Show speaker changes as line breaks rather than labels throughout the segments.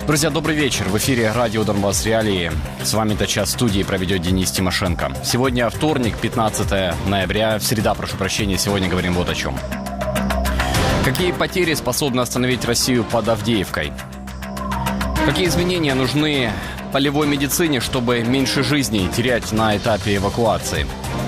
Друзья, добрый вечер. В эфире радио «Донбасс Реалии». С вами этот час в студии проведет Денис Тимошенко. Сегодня вторник, 15 ноября. Среда, прошу прощения. Сегодня говорим вот о чем. Какие потери способны остановить Россию под Авдеевкой? Какие изменения нужны полевой медицине, чтобы меньше жизней терять на этапе эвакуации?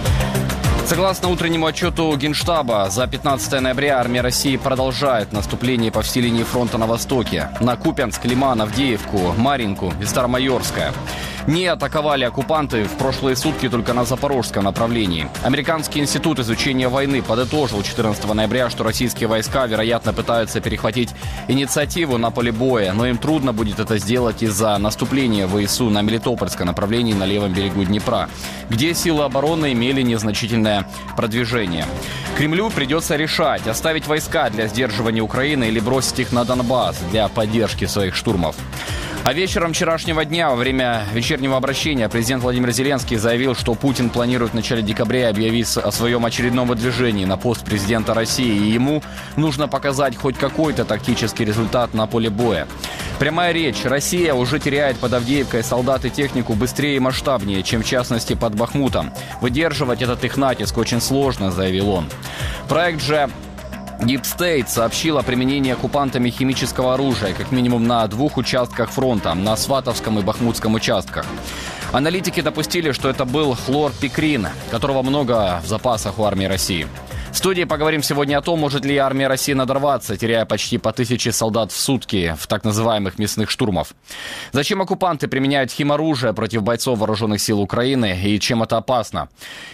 Согласно утреннему отчету Генштаба, за 15 ноября армия России продолжает наступление по всей линии фронта на востоке. На Купянск, Лиман, Авдеевку, Марьинку и Старомайорское. Не атаковали оккупанты в прошлые сутки только на запорожском направлении. Американский институт изучения войны подытожил 14 ноября, что российские войска, вероятно, пытаются перехватить инициативу на поле боя, но им трудно будет это сделать из-за наступления ВСУ на Мелитопольском направлении на левом берегу Днепра, где силы обороны имели незначительное продвижение. Кремлю придется решать, оставить войска для сдерживания Украины или бросить их на Донбасс для поддержки своих штурмов. А вечером вчерашнего дня, во время вечернего обращения, президент Владимир Зеленский заявил, что Путин планирует в начале декабря объявить о своем очередном выдвижении на пост президента России, и ему нужно показать хоть какой-то тактический результат на поле боя. Прямая речь. Россия уже теряет под Авдеевкой солдат и технику быстрее и масштабнее, чем в частности под Бахмутом. Выдерживать этот их натиск очень сложно, заявил он. Проект же Deep State сообщил о применении оккупантами химического оружия как минимум на 2 участках фронта, на Сватовском и Бахмутском участках. Аналитики допустили, что это был хлорпикрин, которого много в запасах у армии России. В студии поговорим сегодня о том, может ли армия России надорваться, теряя почти по 1000 солдат в сутки в так называемых мясных штурмов. Зачем оккупанты применяют химоружие против бойцов вооруженных сил Украины и чем это опасно?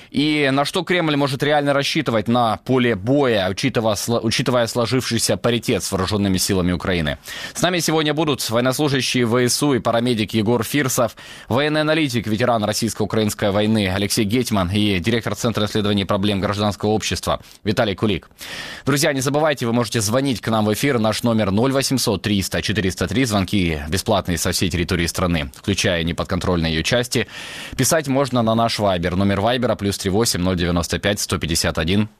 И на что Кремль может реально рассчитывать на поле боя, учитывая сложившийся паритет с вооруженными силами Украины? С нами сегодня будут военнослужащие ВСУ и парамедик Егор Фирсов, военный аналитик, ветеран российско-украинской войны Алексей Гетьман и директор Центра исследований проблем гражданского общества Виталий Кулик. Друзья, не забывайте, вы можете звонить к нам в эфир. Наш номер 0800 300 403. Звонки бесплатные со всей территории страны, включая неподконтрольные ее части. Писать можно на наш Вайбер. Номер Вайбера +38 095 151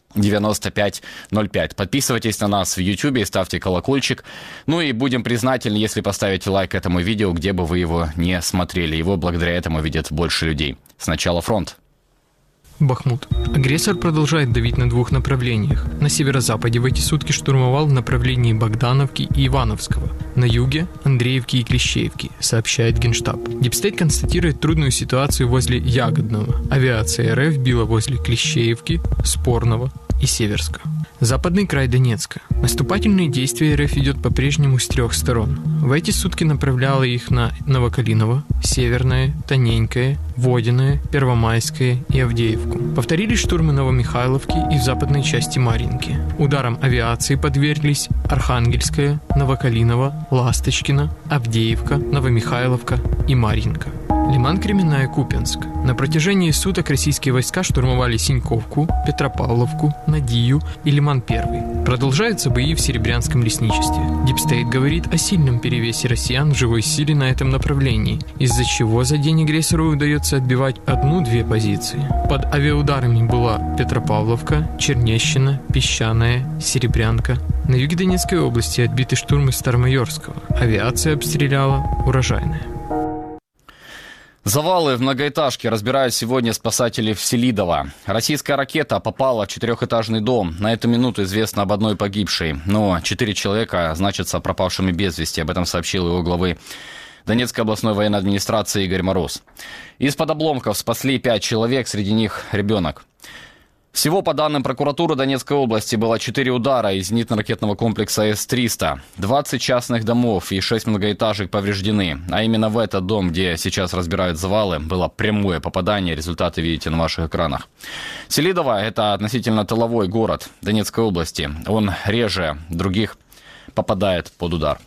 9505. Подписывайтесь на нас в YouTube и ставьте колокольчик. Ну и будем признательны, если поставите лайк этому видео, где бы вы его не смотрели. Его благодаря этому видят больше людей. Сначала фронт.
Бахмут. Агрессор продолжает давить на 2 направлениях. На северо-западе в эти сутки штурмовал в направлении Богдановки и Ивановского. На юге – Андреевки и Клещеевки, сообщает Генштаб. Дипстейт констатирует трудную ситуацию возле Ягодного. Авиация РФ била возле Клещеевки, Спорного и Северска. Западный край Донецка. Наступательные действия РФ ведет по-прежнему с 3 сторон. В эти сутки направляла их на Новокалиново, Северное, Тоненькое, Водяное, Первомайское и Авдеевку. Повторились штурмы Новомихайловки и в западной части Марьинки. Ударом авиации подверглись Архангельская, Новокалиново, Ласточкино, Авдеевка, Новомихайловка и Марьинка. Лиман, Кременная, Купянск. На протяжении суток российские войска штурмовали Синьковку, Петропавловку, Надию и Лиман-1. Продолжаются бои в Серебрянском лесничестве. Дипстейт говорит о сильном перевесе россиян в живой силе на этом направлении, из-за чего за день агрессору удается отбивать 1-2 позиции. Под авиаударами была Петропавловка, Чернещина, Песчаная, Серебрянка. На юге Донецкой области отбиты штурмы Старомайорского. Авиация обстреляла Урожайное.
Завалы в многоэтажке разбирают сегодня спасатели в Селидово. Российская ракета попала в 4-этажный дом. На эту минуту известно об одной погибшей. Но 4 человека значатся пропавшими без вести. Об этом сообщил его главы Донецкой областной военной администрации Игорь Мороз. Из-под обломков спасли 5 человек, среди них ребенок. Всего, по данным прокуратуры Донецкой области, было 4 удара из зенитно-ракетного комплекса С-300. 20 частных домов и 6 многоэтажек повреждены. А именно в этот дом, где сейчас разбирают завалы, было прямое попадание. Результаты видите на ваших экранах. Селидово – это относительно тыловой город Донецкой области. Он реже других попадает под удар.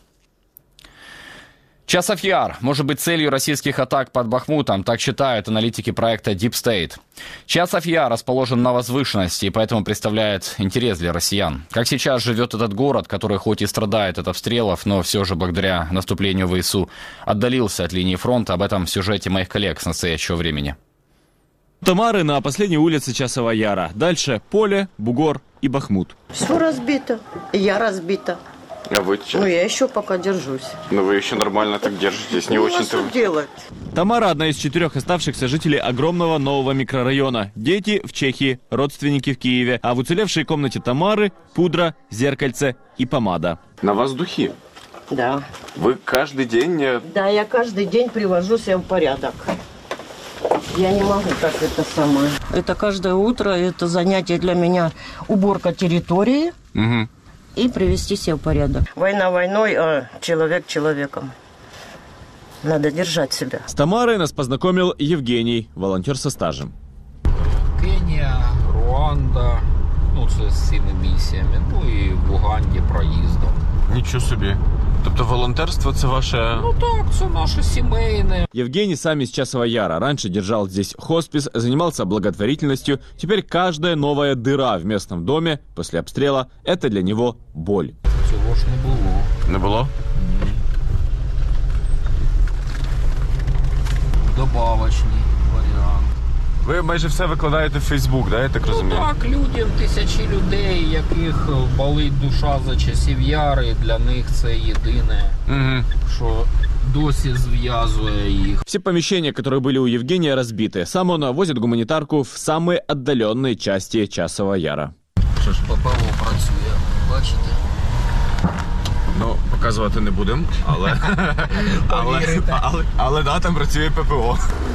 Часов Яр может быть целью российских атак под Бахмутом, так считают аналитики проекта Deep State. Часов Яр расположен на возвышенности и поэтому представляет интерес для россиян. Как сейчас живет этот город, который хоть и страдает от обстрелов, но все же благодаря наступлению ВСУ отдалился от линии фронта. Об этом в сюжете моих коллег с настоящего времени.
Тамары на последней улице Часова Яра. Дальше поле, бугор и Бахмут.
Все разбито. Я разбита.
А вы
Ну, я еще пока держусь.
Ну, вы еще нормально так держитесь, не
Ну, а
очень-то...
что делать?
Тамара – одна из 4 оставшихся жителей огромного нового микрорайона. Дети в Чехии, родственники в Киеве. А в уцелевшей комнате Тамары – пудра, зеркальце и помада.
На вас духи.
Да.
Вы каждый день...
Да, я каждый день привожу себя в порядок. Я не могу так это самое. Это каждое утро, это занятие для меня уборка территории.
Угу.
И привести себя в порядок. Война войной, а человек человеком. Надо держать себя.
С Тамарой нас познакомил Евгений, волонтер со стажем.
Кенія, Руанда, це з цими місіями, і в Уганді проїздом.
Нічого собі. Тобто волонтерство – це ваше...
Так, це наше сімейне.
Евгений сам из Часова Яра. Раньше держал здесь хоспис, занимался благотворительностью. Теперь каждая новая дыра в местном доме после обстрела – это для него боль.
Цього ж не було.
Не було?
Добавочний варіант.
Ви майже все викладаєте в Фейсбук, да, я так розумію?
Так, людям, тисячі людей, яких болить душа за часів Яри, для них це єдине, що досі зв'язує їх.
Все помещения, которые были у Евгения, разбиты. Сам он возит гуманитарку в самые отдаленные части Часова Яра.
Що ж, ППО працює, бачите?
Ну, показувати не будемо, але да, там працює ППО.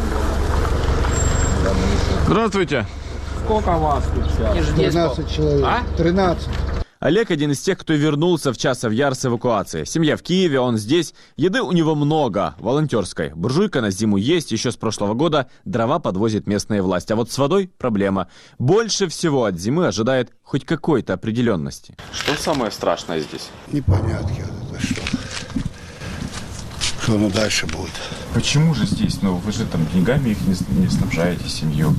Здравствуйте.
Сколько вас тут сейчас?
13 человек. 13.
Олег один из тех, кто вернулся в Часов Яр с эвакуации. Семья в Киеве, он здесь. Еды у него много, волонтерской. Буржуйка на зиму есть, еще с прошлого года дрова подвозит местные власти. А вот с водой проблема. Больше всего от зимы ожидает хоть какой-то определенности.
Что самое страшное здесь?
Непонятки вот это что. Что оно дальше будет?
Почему же здесь? Ну, вы же там деньгами их не снабжаете, семью.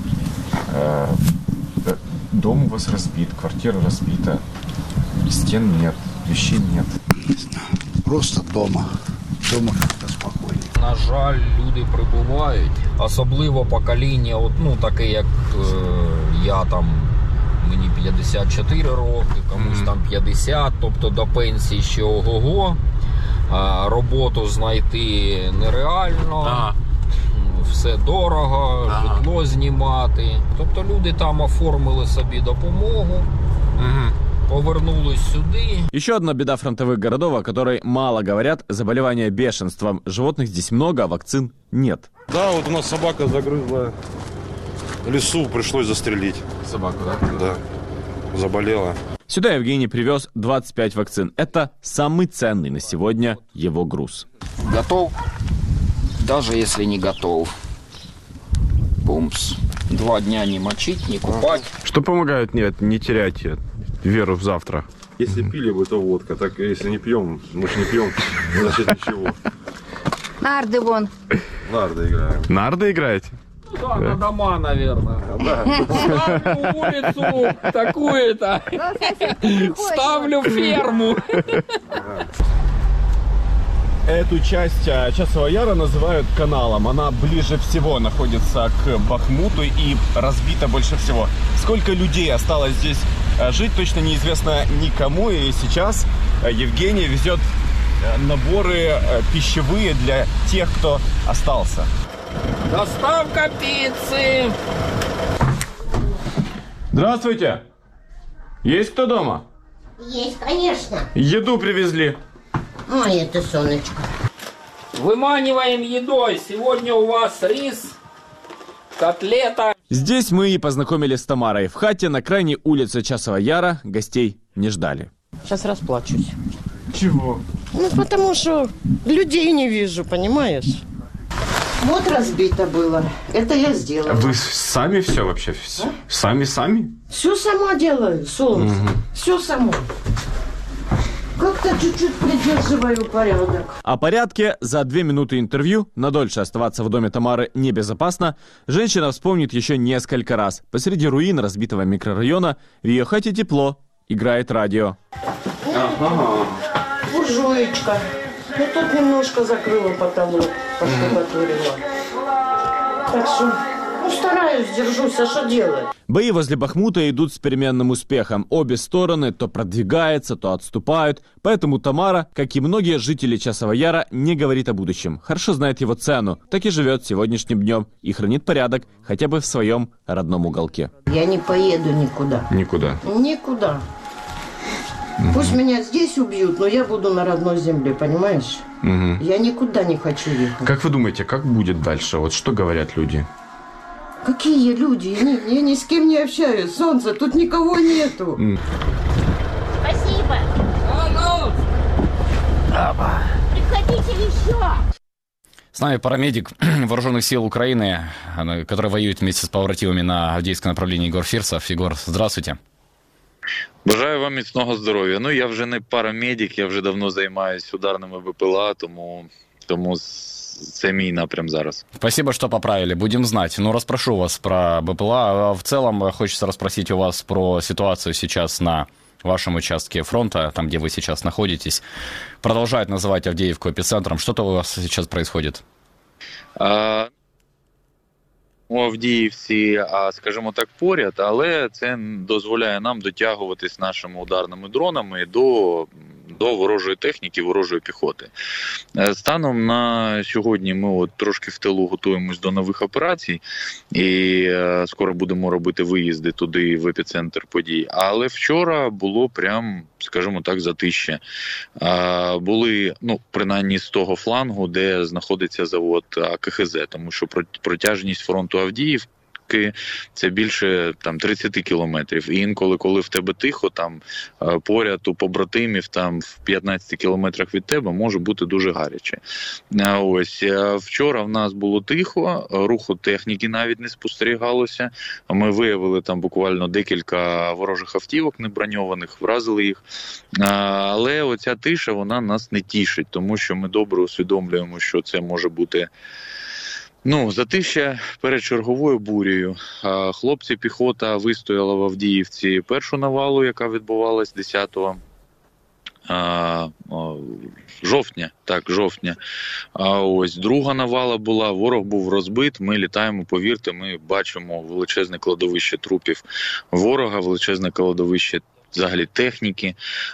Дом у вас разбит, квартира разбита. Стен нет, вещей нет.
Не знаю. Просто дома. Дома как-то спокойнее.
На жаль, люди прибувають, особливо покоління, таке як я там, мені 54 роки, комусь там 50, тобто до пенсії ще ого-го. Роботу знайти нереально, все дорого, житло знімати. Тобто люди там оформили собі допомогу, повернулись сюди.
Еще одна беда фронтовых городов, о которой мало говорят, заболевание бешенством. Животных здесь много, а вакцин нет.
Да, вот у нас собака загрызла лесу, пришлось застрелить.
Собаку, да?
Да, заболела.
Сюда Евгений привез 25 вакцин. Это самый ценный на сегодня его груз.
Готов? Даже если не готов. Пумс. 2 дня не мочить, не купать.
Что помогает не терять веру в завтра? Если пили бы, то водка. Так, если не пьем, мы же не пьем, значит ничего.
Нарды вон.
Нарды играем.
Нарды играете?
Да, на дома, наверное. Ставлю улицу такую-то. Ставлю ферму.
Эту часть Часова Яра называют каналом. Она ближе всего находится к Бахмуту и разбита больше всего. Сколько людей осталось здесь жить, точно неизвестно никому. И сейчас Евгений везет наборы пищевые для тех, кто остался.
Доставка пиццы.
Здравствуйте! Есть кто дома?
Есть, конечно.
Еду привезли.
Ой, это солнышко.
Выманиваем едой. Сегодня у вас рис, котлета.
Здесь мы и познакомились с Тамарой. В хате на крайней улице Часова Яра гостей не ждали.
Сейчас расплачусь.
Чего?
Ну, потому что людей не вижу, понимаешь? Вот разбито было. Это я сделала.
Вы сами все вообще? Сами?
Все сама делаю, солнце. Все сама. Как-то чуть-чуть придерживаю порядок.
О порядке за 2 минуты интервью, надольше оставаться в доме Тамары небезопасно, женщина вспомнит еще несколько раз. Посреди руин разбитого микрорайона в ее хате тепло, играет радио.
Буржуечка. Ну, тут немножко закрыла потолок, поштукатурила. Так что Стараюсь, держусь, а что делать?
Бои возле Бахмута идут с переменным успехом. Обе стороны то продвигаются, то отступают. Поэтому Тамара, как и многие жители Часового Яра, не говорит о будущем. Хорошо знает его цену, так и живет сегодняшним днем и хранит порядок хотя бы в своем родном уголке.
Я не поеду никуда.
Никуда.
Никуда. Пусть меня здесь убьют, но я буду на родной земле, понимаешь? Я никуда не хочу ехать.
Как вы думаете, как будет дальше? Вот что говорят люди?
Какие люди? Я ни с кем не общаюсь, солнце, тут никого нету.
Спасибо. Приходите еще.
С нами парамедик Вооруженных сил Украины, который воюет вместе с поворотилами на Авдеевском направлении, Егор Фирсов. Егор, здравствуйте.
Бажаю вам міцного здоров'я. Ну, я вже не парамедик, я вже давно займаюсь ударними БПЛА, тому це мій напрям зараз.
Спасибо, что поправили, будем знать. Ну, расспрошу вас про БПЛА. В целом, хочется расспросить у вас про ситуацию сейчас на вашем участке фронта, там, где вы сейчас находитесь. Продолжают называть Авдеевку эпицентром. Что-то у вас сейчас происходит?
У Авдіївці, скажімо так, поряд, але це дозволяє нам дотягуватись нашими ударними дронами до ворожої техніки, ворожої піхоти. Станом на сьогодні ми трошки в тилу готуємось до нових операцій і скоро будемо робити виїзди туди, в епіцентр подій. Але вчора було прям, скажімо так, затища. Були, принаймні з того флангу, де знаходиться завод КХЗ, тому що протяжність фронту Авдіївки це більше 30 кілометрів. І інколи, коли в тебе тихо, там поряд у побратимів, в 15 кілометрах від тебе може бути дуже гаряче. Вчора в нас було тихо, руху техніки навіть не спостерігалося. Ми виявили там буквально декілька ворожих автівок неброньованих, вразили їх. Але оця тиша, вона нас не тішить, тому що ми добре усвідомлюємо, що це може бути затища перед черговою бурею. Хлопці, піхота вистояла в Авдіївці першу навалу, яка відбувалась 10 жовтня. Друга навала була, ворог був розбит, ми літаємо, повірте, ми бачимо величезне кладовище трупів ворога, величезне кладовище взагалі техніки.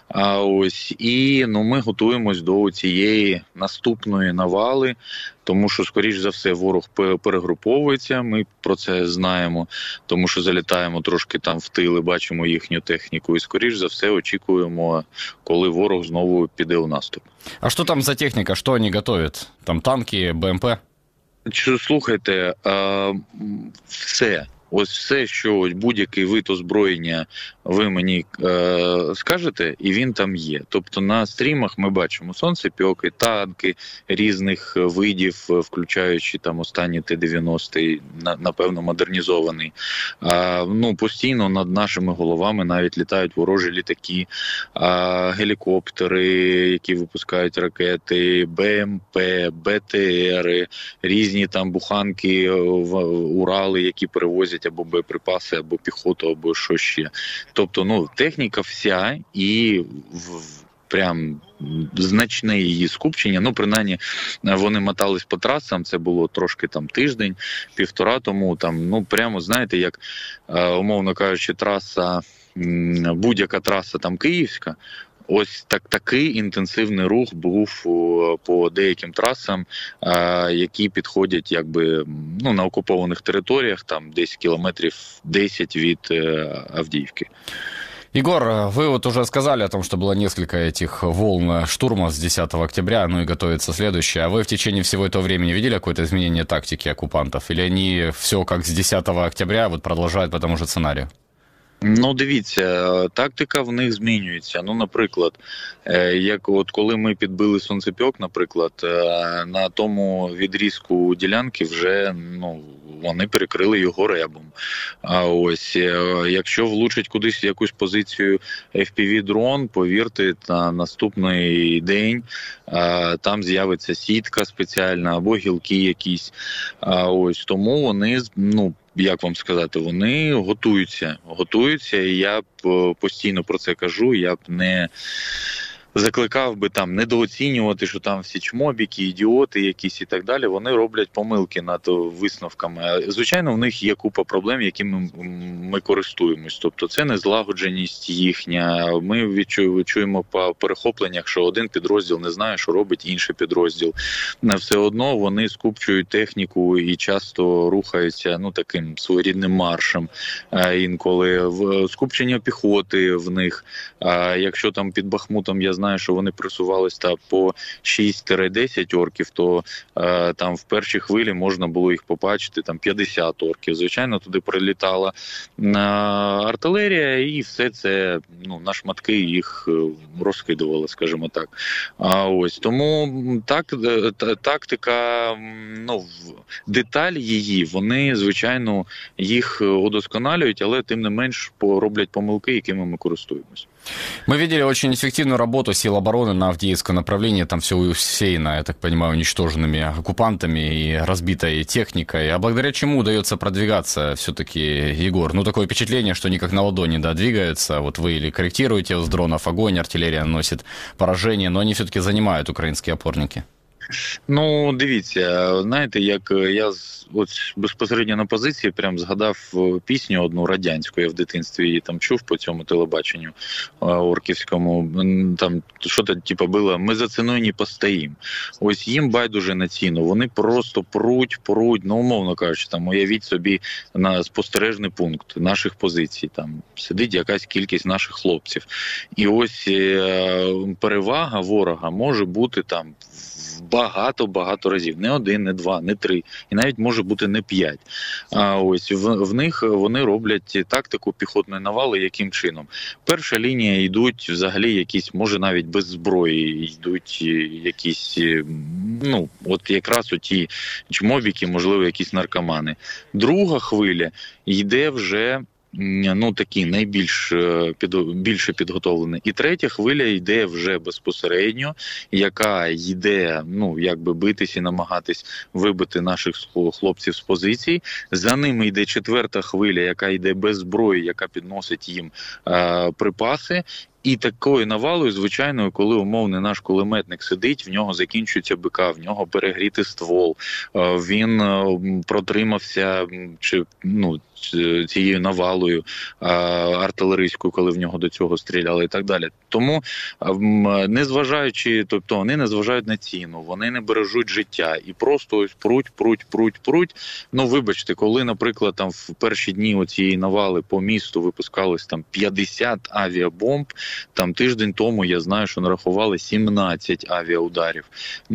І ми готуємось до цієї наступної навали, тому що, скоріш за все, ворог перегруповується, ми про це знаємо, тому що залітаємо трошки там в тили, бачимо їхню техніку, і, скоріш за все, очікуємо, коли ворог знову піде у наступ.
А що там за техніка, що вони готують? Там танки, БМП?
Слухайте, все. Все, що будь-який вид озброєння ви мені скажете, і він там є. Тобто на стрімах ми бачимо сонцепьоки, танки різних видів, включаючи там останні Т-90, напевно, модернізований. Постійно над нашими головами навіть літають ворожі літаки, гелікоптери, які випускають ракети, БМП, БТРи, різні там буханки, Урали, які перевозять або боєприпаси, або піхоту, або що ще. Тобто, техніка вся і прям значне її скупчення. Принаймні, вони мотались по трасам, це було трошки тиждень, півтора тому, прямо, знаєте, як, умовно кажучи, траса, будь-яка траса київська, ось такий інтенсивний рух був по деяким трасам, які підходять на окупованих територіях, десь кілометрів 10 від Авдіївки.
Егор, вы уже сказали о том, что было несколько этих волн штурма с 10 октября, и готовится следующее. А вы в течение всего этого времени видели какое-то изменение тактики оккупантов? Или они все как с 10 октября продолжают по тому же сценарию?
Дивіться, тактика в них змінюється. Наприклад, як коли ми підбили сонцепьок, наприклад, на тому відрізку ділянки вже, вони перекрили його ребом. Якщо влучить кудись якусь позицію FPV-дрон, повірте, на наступний день там з'явиться сітка спеціальна або гілки якісь. Тому вони, як вам сказати, вони готуються, і я постійно про це кажу, я б закликав би там недооцінювати, що там всі чмобіки, ідіоти якісь і так далі, вони роблять помилки над висновками. Звичайно, в них є купа проблем, якими ми користуємось. Тобто це незлагодженість їхня. Ми чуємо по перехопленнях, що один підрозділ не знає, що робить інший підрозділ. Все одно вони скупчують техніку і часто рухаються таким своєрідним маршем. Інколи скупчення піхоти в них. Якщо там під Бахмутом я знаю, що вони присувались по 6-10 орків, то там в першій хвилі можна було їх побачити, там 50 орків. Звичайно, туди прилітала артилерія, і все це на шматки їх розкидувало, скажімо так. Тому тактика, деталь її, вони, звичайно, їх удосконалюють, але тим не менш роблять помилки, якими ми користуємось.
Мы видели очень эффективную работу сил обороны на Авдеевском направлении. Там все усеяно, я так понимаю, уничтоженными оккупантами и разбитой техникой. А благодаря чему удается продвигаться все-таки, Егор? Такое впечатление, что они как на ладони, двигаются. Вот вы или корректируете с дронов огонь, артиллерия наносит поражение, но они все-таки занимают украинские опорники.
Дивіться, знаєте, як я безпосередньо на позиції прям згадав пісню одну радянську, я в дитинстві її там чув по цьому телебаченню орківському, там що-то було, ми за ціною не постоїм. Ось їм байдуже на ціну, вони просто пруть, умовно кажучи, там уявіть собі на спостережний пункт наших позицій, там сидить якась кількість наших хлопців. І ось перевага ворога може бути там багато разів. Не 1, не 2, не 3. І навіть може бути не 5. Ось в них вони роблять тактику піхотної навали яким чином? Перша лінія йдуть взагалі якісь, може навіть без зброї, йдуть якісь, от якраз оті чмобіки, можливо, якісь наркомани. Друга хвиля йде вже такі більше підготовлені. І третя хвиля йде вже безпосередньо, яка йде, битись і намагатись вибити наших хлопців з позицій. За ними йде четверта хвиля, яка йде без зброї, яка підносить їм припаси. І такою навалою, звичайно, коли умовний наш кулеметник сидить, в нього закінчується БК, в нього перегрітий ствол, він протримався цією навалою артилерійською, коли в нього до цього стріляли і так далі. Тому, незважаючи, тобто вони не зважають на ціну, вони не бережуть життя і просто ось пруть. Вибачте, коли, наприклад, там в перші дні цієї навали по місту випускалось там 50 авіабомб, там тиждень тому, я знаю, що нарахували 17 авіаударів.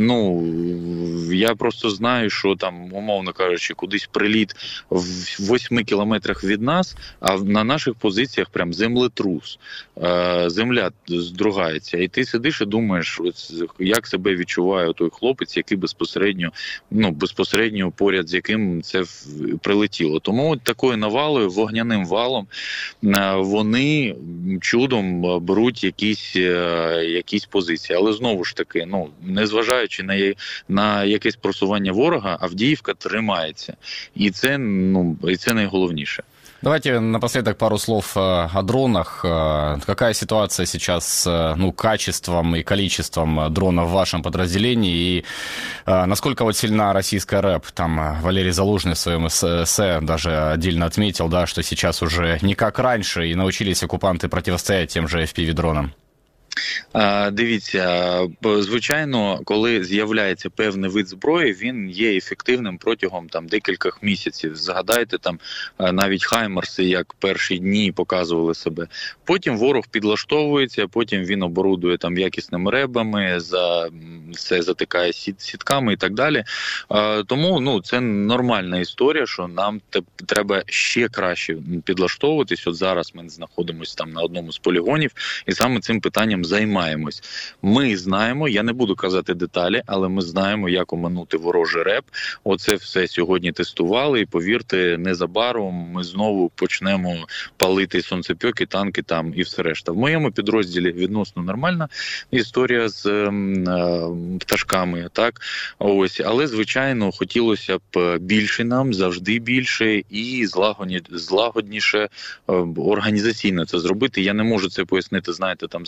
Я просто знаю, що там, умовно кажучи, кудись приліт в 8 кілометрах від нас, а на наших позиціях прям землетрус. Земля здругається. І ти сидиш і думаєш, як себе відчуває той хлопець, який безпосередньо поряд з яким це прилетіло. Тому такою навалою, вогняним валом, вони чудом беруть якісь позиції. Але знову ж таки, незважаючи на якесь просування ворога, Авдіївка тримається. І це найголовніше.
Давайте напоследок пару слов о дронах. Какая ситуация сейчас с качеством и количеством дронов в вашем подразделении? И насколько сильна российская РЭП? Там Валерий Залужный в своем эссе даже отдельно отметил, что сейчас уже не как раньше, и научились оккупанты противостоять тем же FPV-дронам.
Дивіться, звичайно, коли з'являється певний вид зброї, він є ефективним протягом декількох місяців. Згадайте, навіть хаймерси, як перші дні показували себе. Потім ворог підлаштовується, потім він оборудує якісними ребами, все затикає сітками і так далі. Тому це нормальна історія, що нам треба ще краще підлаштовуватись. От зараз ми знаходимося на одному з полігонів і саме цим питанням займаємось. Ми знаємо, я не буду казати деталі, але ми знаємо, як оминути ворожий реп. Оце все сьогодні тестували, і повірте, незабаром ми знову почнемо палити сонцепьоки, танки там і все решта. В моєму підрозділі відносно нормальна історія з пташками, так? Але, звичайно, хотілося б більше нам, завжди більше і злагодніше організаційно це зробити. Я не можу це пояснити, за 30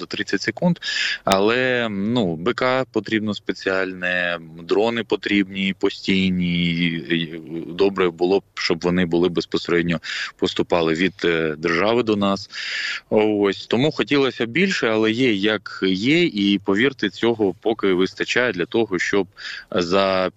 секунд. Але БК потрібно спеціальне, дрони потрібні постійні. Добре було б, щоб вони були безпосередньо поступали від держави до нас. Ось тому хотілося більше, але є як є, і повірте, цього поки вистачає для того, щоб за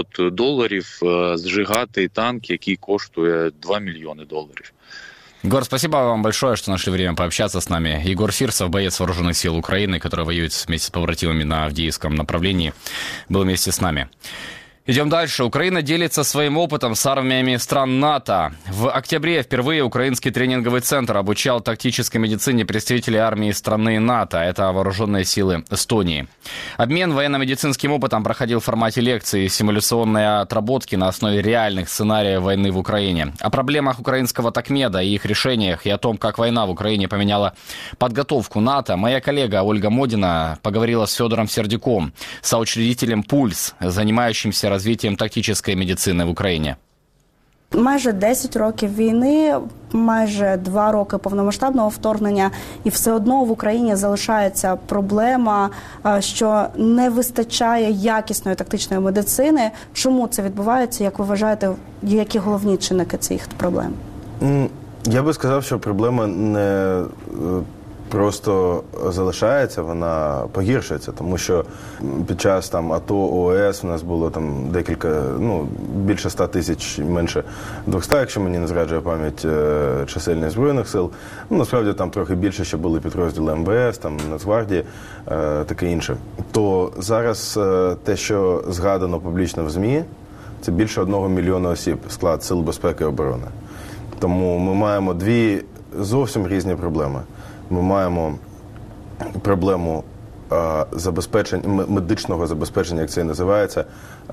$500 зжигати танк, який коштує $2 мільйони.
Егор, спасибо вам большое, что нашли время пообщаться с нами. Егор Фирсов, боец Вооруженных сил Украины, который воюет вместе с побратимами на Авдеевском направлении, был вместе с нами. Идем дальше. Украина делится своим опытом с армиями стран НАТО. В октябре впервые украинский тренинговый центр обучал тактической медицине представителей армии страны НАТО. Это вооруженные силы Эстонии. Обмен военно-медицинским опытом проходил в формате лекций и симуляционной отработки на основе реальных сценариев войны в Украине. О проблемах украинского такмеда и их решениях, и о том, как война в Украине поменяла подготовку НАТО, моя коллега Ольга Модина поговорила с Федором Сердюком, соучредителем «Пульс», занимающимся развитием тактической медицини в Україні.
Майже 10 років війни, майже 2 роки повномасштабного вторгнення, і все одно в Україні залишається проблема, що не вистачає якісної тактичної медицини. Чому це відбувається, як ви вважаєте, які головні чинники цих проблем?
Я би сказав, що проблема не просто залишається, вона погіршується, тому що під час АТО, ООС у нас було декілька, більше 100 тисяч, менше 200, якщо мені не зраджує пам'ять, чисельність Збройних сил. Насправді там трохи більше ще були підрозділи МВС, Нацгвардії, таке інше. То зараз те, що згадано публічно в ЗМІ, це більше 1 мільйона осіб, склад Сил безпеки і оборони. Тому ми маємо дві зовсім різні проблеми. Ми маємо проблему медичного забезпечення, як це і називається,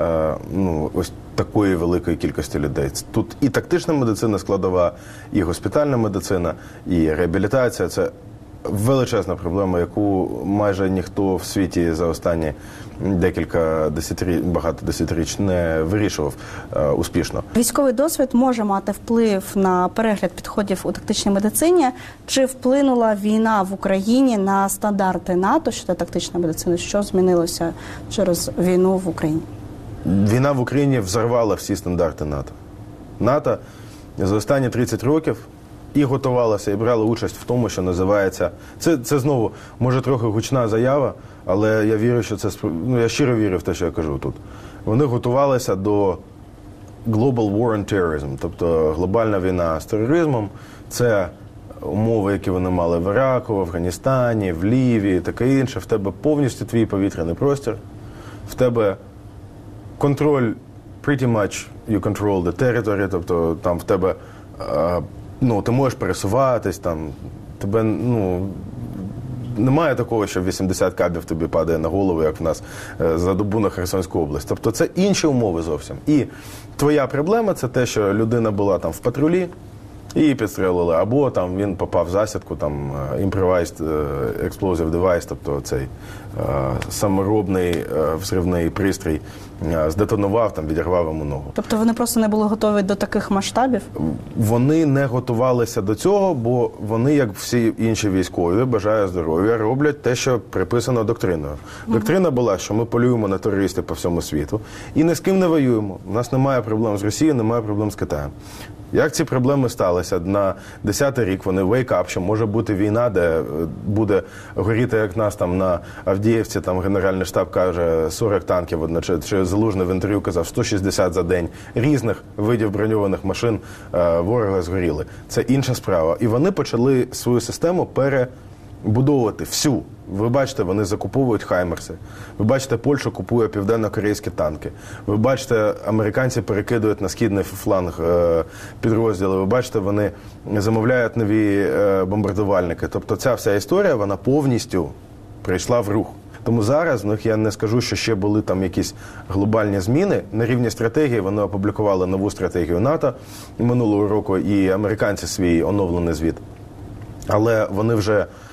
ось такої великої кількості людей. Тут і тактична медицина складова, і госпітальна медицина, і реабілітація – це величезна проблема, яку майже ніхто в світі за останні багато десятиріч не вирішував успішно.
Військовий досвід може мати вплив на перегляд підходів у тактичній медицині. Чи вплинула війна в Україні на стандарти НАТО щодо тактичної медицини? Що змінилося через війну в Україні?
Війна в Україні взорвала всі стандарти НАТО. НАТО за останні 30 років і готувалася, і брала участь в тому, що називається... Це знову, може, трохи гучна заява, але я вірю, що це... я щиро вірю в те, що я кажу тут. Вони готувалися до Global War on Terrorism, тобто глобальна війна з тероризмом. Це умови, які вони мали в Іраку, в Афганістані, в Лівії, таке інше. В тебе повністю твій повітряний простір. В тебе контроль, pretty much you control the territory, тобто там в тебе... ти можеш пересуватись, тебе, немає такого, що 80 кабів тобі падає на голову, як в нас за добу на Херсонську область. Тобто це інші умови зовсім. І твоя проблема – це те, що людина була в патрулі, її підстрелили, або він попав в засідку, improvised explosive device, тобто цей саморобний взривний пристрій здетонував, відірвав йому ногу.
Тобто вони просто не були готові до таких масштабів?
Вони не готувалися до цього, бо вони, як всі інші військові, бажаю здоров'я, роблять те, що приписано доктриною. Доктрина була, що ми полюємо на терористів по всьому світу і ні з ким не воюємо. У нас немає проблем з Росією, немає проблем з Китаєм. Як ці проблеми сталися? На 10-й рік вони wake up, що може бути війна, де буде горіти, як нас на Авдіївці, Генеральний штаб каже 40 танків, чи Залужний в інтерв'ю казав 160 за день різних видів броньованих машин ворога згоріли. Це інша справа. І вони почали свою систему перебудовувати всю. Ви бачите, вони закуповують хаймерси. Ви бачите, Польща купує південно-корейські танки. Ви бачите, американці перекидують на східний фланг підрозділи. Ви бачите, вони замовляють нові бомбардувальники. Тобто ця вся історія, вона повністю прийшла в рух. Тому зараз в них, я не скажу, що ще були якісь глобальні зміни. На рівні стратегії вони опублікували нову стратегію НАТО минулого року, і американці свій оновлений звіт. Але вони вже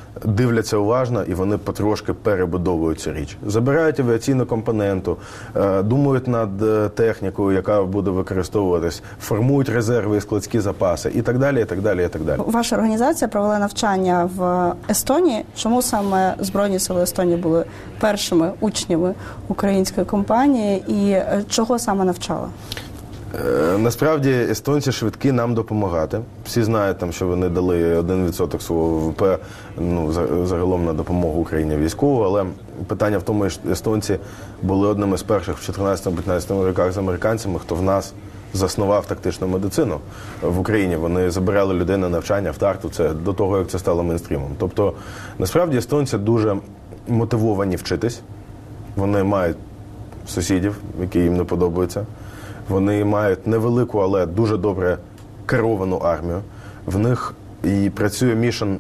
дивляться уважно і вони потрошки перебудовують цю річ. Забирають авіаційну компоненту, думають над технікою, яка буде використовуватись, формують резерви і складські запаси і так далі, і так далі, і так далі.
Ваша організація провела навчання в Естонії. Чому саме Збройні сили Естонії були першими учнями української компанії і чого саме навчала?
Насправді естонці швидкі нам допомагати. Всі знають, там, що вони дали 1% свого ВВП загалом на допомогу Україні військову, але питання в тому, що естонці були одними з перших в 14-15 роках з американцями, хто в нас заснував тактичну медицину в Україні. Вони забирали людей на навчання в Тарту, це до того, як це стало мейнстрімом. Тобто, насправді, естонці дуже мотивовані вчитись. Вони мають сусідів, які їм не подобаються. Вони мають невелику, але дуже добре керовану армію. В них і працює Mission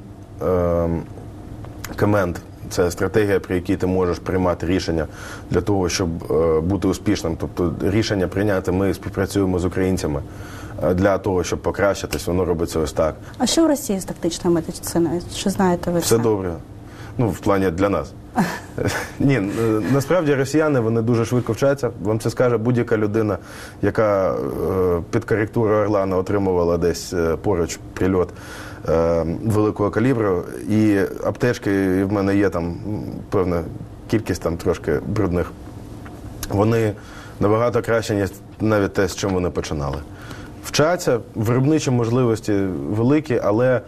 Command. Це стратегія, при якій ти можеш приймати рішення для того, щоб бути успішним. Тобто рішення прийняти ми співпрацюємо з українцями для того, щоб покращитись. Воно робиться ось так.
А що в Росії з тактичною медициною? Чи знаєте ви це?
Все добре. В плані для нас. Ні, насправді росіяни, вони дуже швидко вчаться. Вам це скаже будь-яка людина, яка під коректуру Орлана отримувала десь поруч прильот великого калібру. І аптечки, і в мене є там певна кількість там трошки брудних. Вони набагато краще, ніж навіть те, з чим вони починали. Вчаться, виробничі можливості великі, але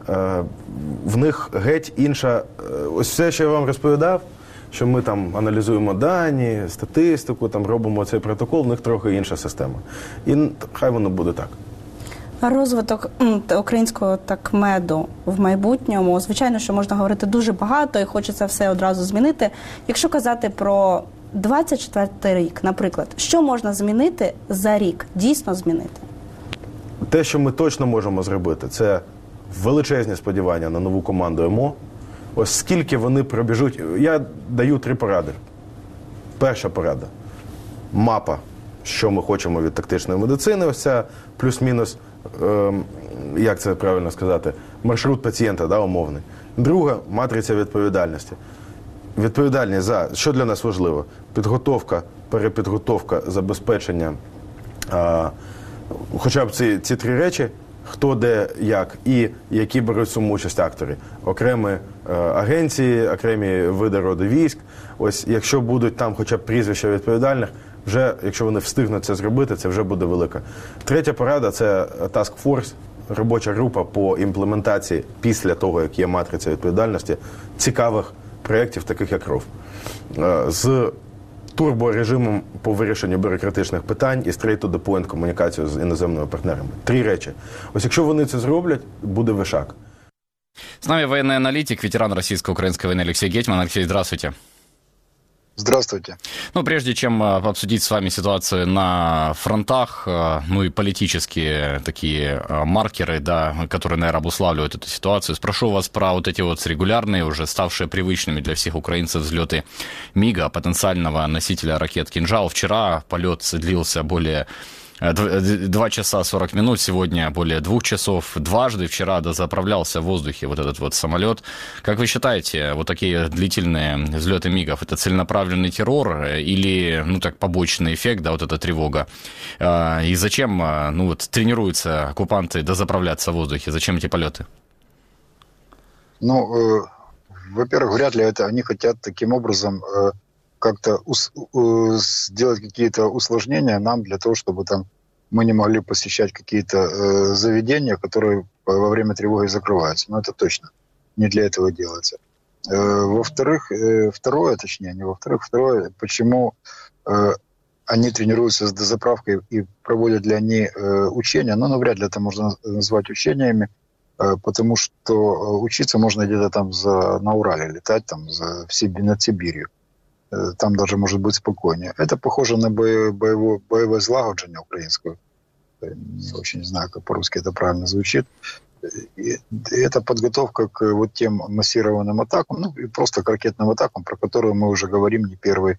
в них геть інша. Ось все, що я вам розповідав, що ми там аналізуємо дані, статистику, там робимо цей протокол, в них трохи інша система. І хай воно буде так.
Розвиток українського меду в майбутньому, звичайно, що можна говорити дуже багато і хочеться все одразу змінити. Якщо казати про 24-й рік, наприклад, що можна змінити за рік, дійсно змінити?
Те, що ми точно можемо зробити, це величезні сподівання на нову команду МО. Ось скільки вони пробіжуть. Я даю 3 поради. Перша порада. Мапа, що ми хочемо від тактичної медицини. Ось ця плюс-мінус, як це правильно сказати, маршрут пацієнта, умовний. Друга – матриця відповідальності. Відповідальність за, що для нас важливо? Підготовка, перепідготовка, забезпечення, хоча б ці 3 речі, хто, де, як і які беруть суму участь актори. Окремі агенції, окремі види роду військ. Ось якщо будуть там хоча б прізвища відповідальних, вже, якщо вони встигнуть це зробити, це вже буде велика. Третя порада – це Task Force, робоча група по імплементації після того, як є матриця відповідальності, цікавих проєктів, таких як РОВ. З турборежимом по вирішенню бюрократичних питань і straight-to-the-point комунікацію з іноземними партнерами. 3 речі. Ось якщо вони це зроблять, буде вишак.
С нами военный аналитик, ветеран российско-украинской войны Алексей Гетман. Алексей, здравствуйте.
Здравствуйте.
Прежде чем обсудить с вами ситуацию на фронтах, и политические такие маркеры, которые, наверное, обуславливают эту ситуацию, спрошу вас про вот эти вот регулярные, уже ставшие привычными для всех украинцев взлеты МиГа, потенциального носителя ракет «Кинжал». Вчера полет длился более 2 часа 40 минут, сегодня более 2 часов. Дважды вчера дозаправлялся в воздухе вот этот вот самолет. Как вы считаете, вот такие длительные взлеты МиГов, это целенаправленный террор или, побочный эффект, вот эта тревога? И зачем, тренируются оккупанты дозаправляться в воздухе? Зачем эти полеты?
Во-первых, вряд ли это они хотят таким образом как-то сделать какие-то усложнения нам для того, чтобы там мы не могли посещать какие-то заведения, которые во время тревоги закрываются. Но это точно не для этого делается. Во-вторых, второе, почему они тренируются с дозаправкой и проводят ли они учения, вряд ли это можно назвать учениями, потому что учиться можно где-то там на Урале летать, там над Сибирью. Там даже может быть спокойнее. Это похоже на боевое злагодження українською. Не очень знаю, как по-русски это правильно звучит. И это подготовка к вот тем массированным атакам, и просто к ракетным атакам, про которые мы уже говорим не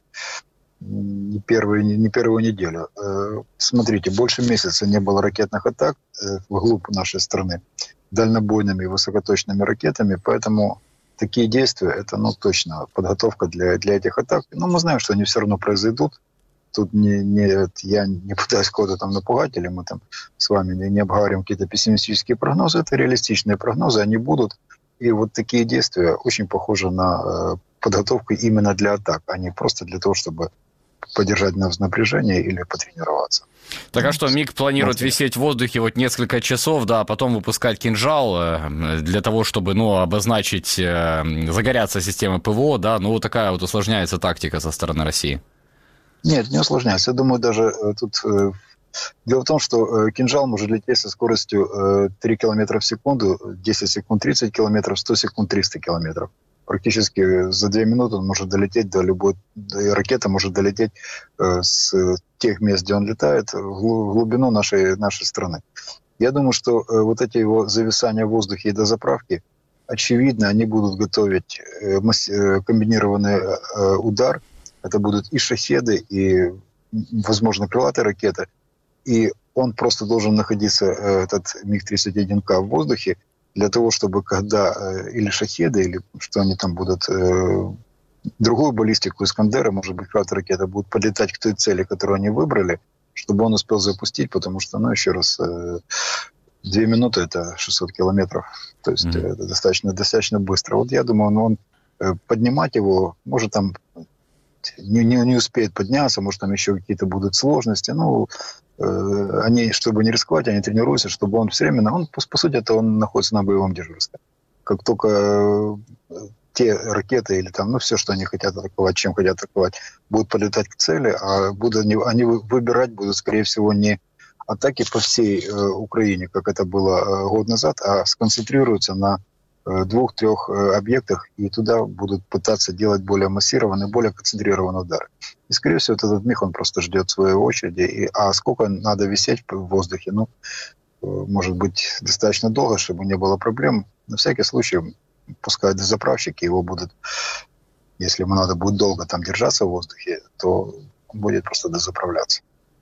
первую неделю. Смотрите, больше месяца не было ракетных атак вглубь нашей страны дальнобойными высокоточными ракетами, поэтому такие действия, это точно подготовка для этих атак. Но мы знаем, что они все равно произойдут. Тут я не пытаюсь кого-то там напугать, или мы там с вами не обговариваем какие-то пессимистические прогнозы. Это реалистичные прогнозы, они будут. И вот такие действия очень похожи на подготовку именно для атак, а не просто для того, чтобы поддержать нас в напряжении или потренироваться.
Так а что, МиГ планирует висеть в воздухе вот несколько часов, да, а потом выпускать кинжал для того, чтобы, обозначить, загорятся системы ПВО, да, вот такая вот усложняется тактика со стороны России.
Нет, не усложняется. Я думаю, даже тут... Дело в том, что кинжал может лететь со скоростью 3 км в секунду, 10 секунд 30 км, 100 секунд 300 км. Практически за 2 минуты он может долететь до любой... Ракета может долететь с тех мест, где он летает, в глубину нашей страны. Я думаю, что вот эти его зависания в воздухе и дозаправки, очевидно, они будут готовить комбинированный удар. Это будут и шахеды, и, возможно, крылатые ракеты. И он просто должен находиться, этот МиГ-31К, в воздухе, для того, чтобы когда или шахеды, или что они там будут, другую баллистику Искандера, может быть, крылатая ракета, будут подлетать к той цели, которую они выбрали, чтобы он успел запустить, потому что, еще раз, 2 минуты — это 600 километров. То есть это достаточно быстро. Вот я думаю, он поднимать его, может, там не успеет подняться, может, там еще какие-то будут сложности. Они, чтобы не рисковать, они тренируются, чтобы он все время... по сути, это он находится на боевом дежурстве. Как только те ракеты или там, все, что они хотят атаковать, чем хотят атаковать, будут подлетать к цели, а они выбирать будут, скорее всего, не атаки по всей Украине, как это было год назад, а сконцентрируются на 2-3 объектах, и туда будут пытаться делать более массированные, более концентрированные удары. И, скорее всего, этот МиГ, он просто ждет своей очереди. А сколько надо висеть в воздухе, может быть, достаточно долго, чтобы не было проблем. На всякий случай, пускай дозаправщики его будут, если ему надо будет долго там держаться в воздухе, то он будет просто дозаправляться.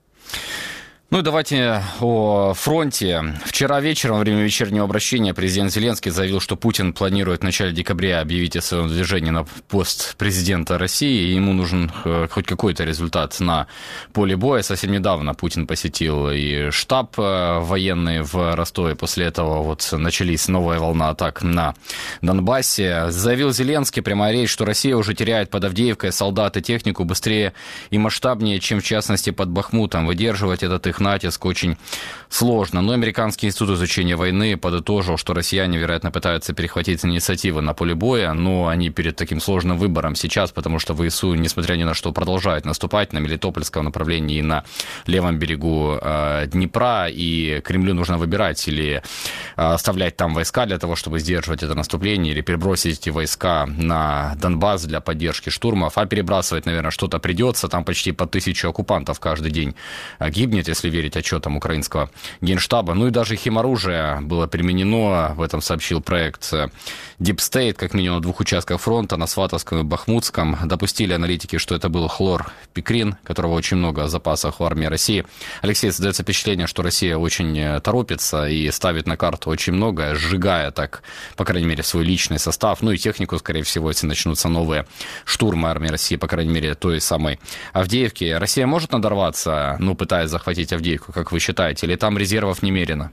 Давайте о фронте. Вчера вечером, во время вечернего обращения, президент Зеленский заявил, что Путин планирует в начале декабря объявить о своем движении на пост президента России, и ему нужен хоть какой-то результат на поле боя. Совсем недавно Путин посетил и штаб военный в Ростове. После этого начались новая волна атак на Донбассе. Заявил Зеленский, прямая речь, что Россия уже теряет под Авдеевкой солдат и технику быстрее и масштабнее, чем в частности под Бахмутом. Выдерживать этот их натиск очень сложно. Но Американский институт изучения войны подытожил, что россияне, вероятно, пытаются перехватить инициативы на поле боя, но они перед таким сложным выбором сейчас, потому что ВСУ, несмотря ни на что, продолжают наступать на Мелитопольском направлении и на левом берегу Днепра, и Кремлю нужно выбирать или оставлять там войска для того, чтобы сдерживать это наступление, или перебросить эти войска на Донбасс для поддержки штурмов, а перебрасывать, наверное, что-то придется. Там почти по 1000 оккупантов каждый день гибнет, если верить отчетам украинского генштаба. И даже химоружие было применено, в этом сообщил проект Deep State, как минимум на 2 участках фронта, на Сватовском и Бахмутском. Допустили аналитики, что это был хлорпикрин, которого очень много в запасах в армии России. Алексей, создается впечатление, что Россия очень торопится и ставит на карту очень многое, сжигая так, по крайней мере, свой личный состав, и технику, скорее всего, если начнутся новые штурмы армии России, по крайней мере, той самой Авдеевки. Россия может надорваться, пытаясь захватить Авдеевку, как вы считаете, или там резервов немерено?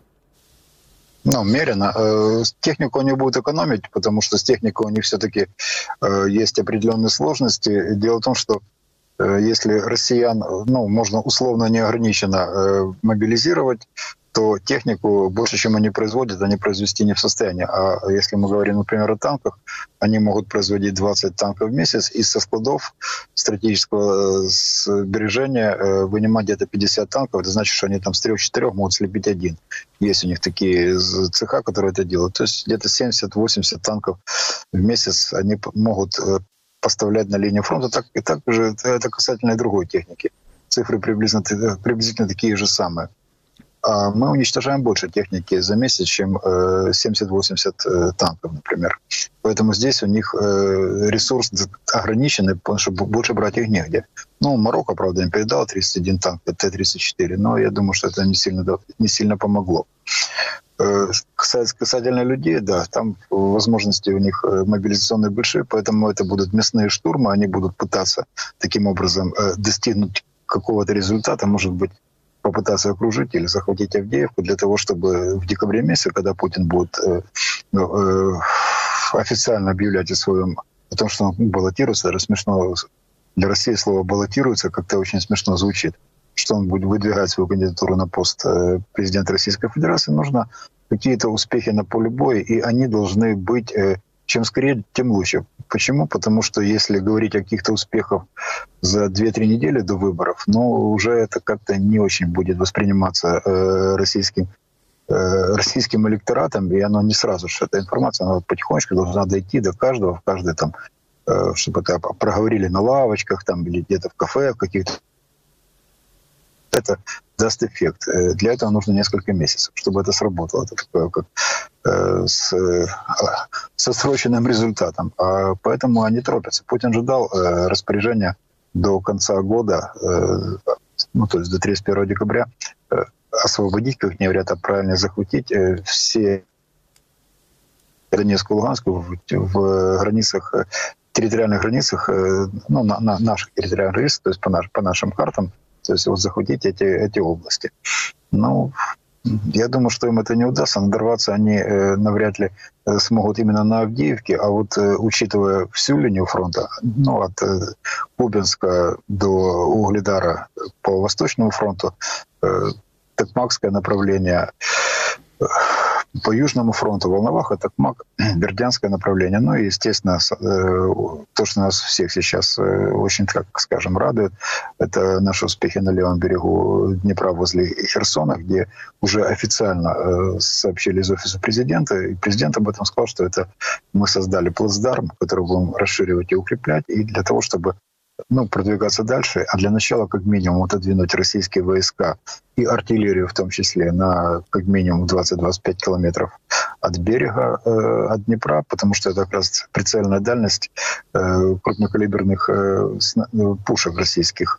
Мерено. Технику они будут экономить, потому что с техникой у них все-таки есть определенные сложности. Дело в том, что если россиян, можно условно неограниченно мобилизировать, то технику больше, чем они производят, они произвести не в состоянии. А если мы говорим, например, о танках, они могут производить 20 танков в месяц и со складов стратегического сбережения вынимать где-то 50 танков. Это значит, что они там с 3-4 могут слепить 1. Есть у них такие цеха, которые это делают. То есть где-то 70-80 танков в месяц они могут поставлять на линию фронта. Так же это касательно и другой техники. Цифры приблизительно такие же самые. А мы уничтожаем больше техники за месяц, чем 70-80 танков, например. Поэтому здесь у них ресурс ограниченный, потому что больше брать их негде. Марокко, правда, им передал 31 танк Т-34, но я думаю, что это не сильно помогло. Касательно людей, да, там возможности у них мобилизационные большие, поэтому это будут мясные штурмы, они будут пытаться таким образом достигнуть какого-то результата, может быть, попытаться окружить или захватить Авдеевку для того, чтобы в декабре месяце, когда Путин будет официально объявлять о том, что он баллотируется, это смешно, для России слово «баллотируется» как-то очень смешно звучит, что он будет выдвигать свою кандидатуру на пост президента Российской Федерации, нужно какие-то успехи на поле боя, и они должны быть чем скорее, тем лучше. Почему? Потому что если говорить о каких-то успехах за 2-3 недели до выборов, уже это как-то не очень будет восприниматься российским электоратом, и оно не сразу же, эта информация, она потихонечку должна дойти до каждого, в каждый там, чтобы это проговорили на лавочках там, или где-то в кафе, в каких-то. Это даст эффект. Для этого нужно несколько месяцев, чтобы это сработало. Это такое, как с отсроченным результатом. Поэтому они торопятся. Путин же дал распоряжение до конца года, то есть до 31 декабря, освободить, как они говорят, правильно захватить все Донецкую, Луганскую в границах, территориальных границах, на наших территориальных границах, то есть по нашим картам, то есть захватить эти области. Я думаю, что им это не удастся. Надорваться они навряд ли смогут именно на Авдеевке, а вот учитывая всю линию фронта, от Кубинска до Угледара по Восточному фронту, Токмакское направление, по Южному фронту, Волноваха, Токмак, Бердянское направление. И, естественно, то, что нас всех сейчас очень, так скажем, радует, это наши успехи на левом берегу Днепра возле Херсона, где уже официально сообщили из офиса президента, и президент об этом сказал, что это мы создали плацдарм, который будем расширивать и укреплять, и для того, чтобы продвигаться дальше, а для начала как минимум отодвинуть российские войска и артиллерию в том числе на как минимум 20-25 километров от берега, от Днепра, потому что это как раз прицельная дальность крупнокалиберных пушек российских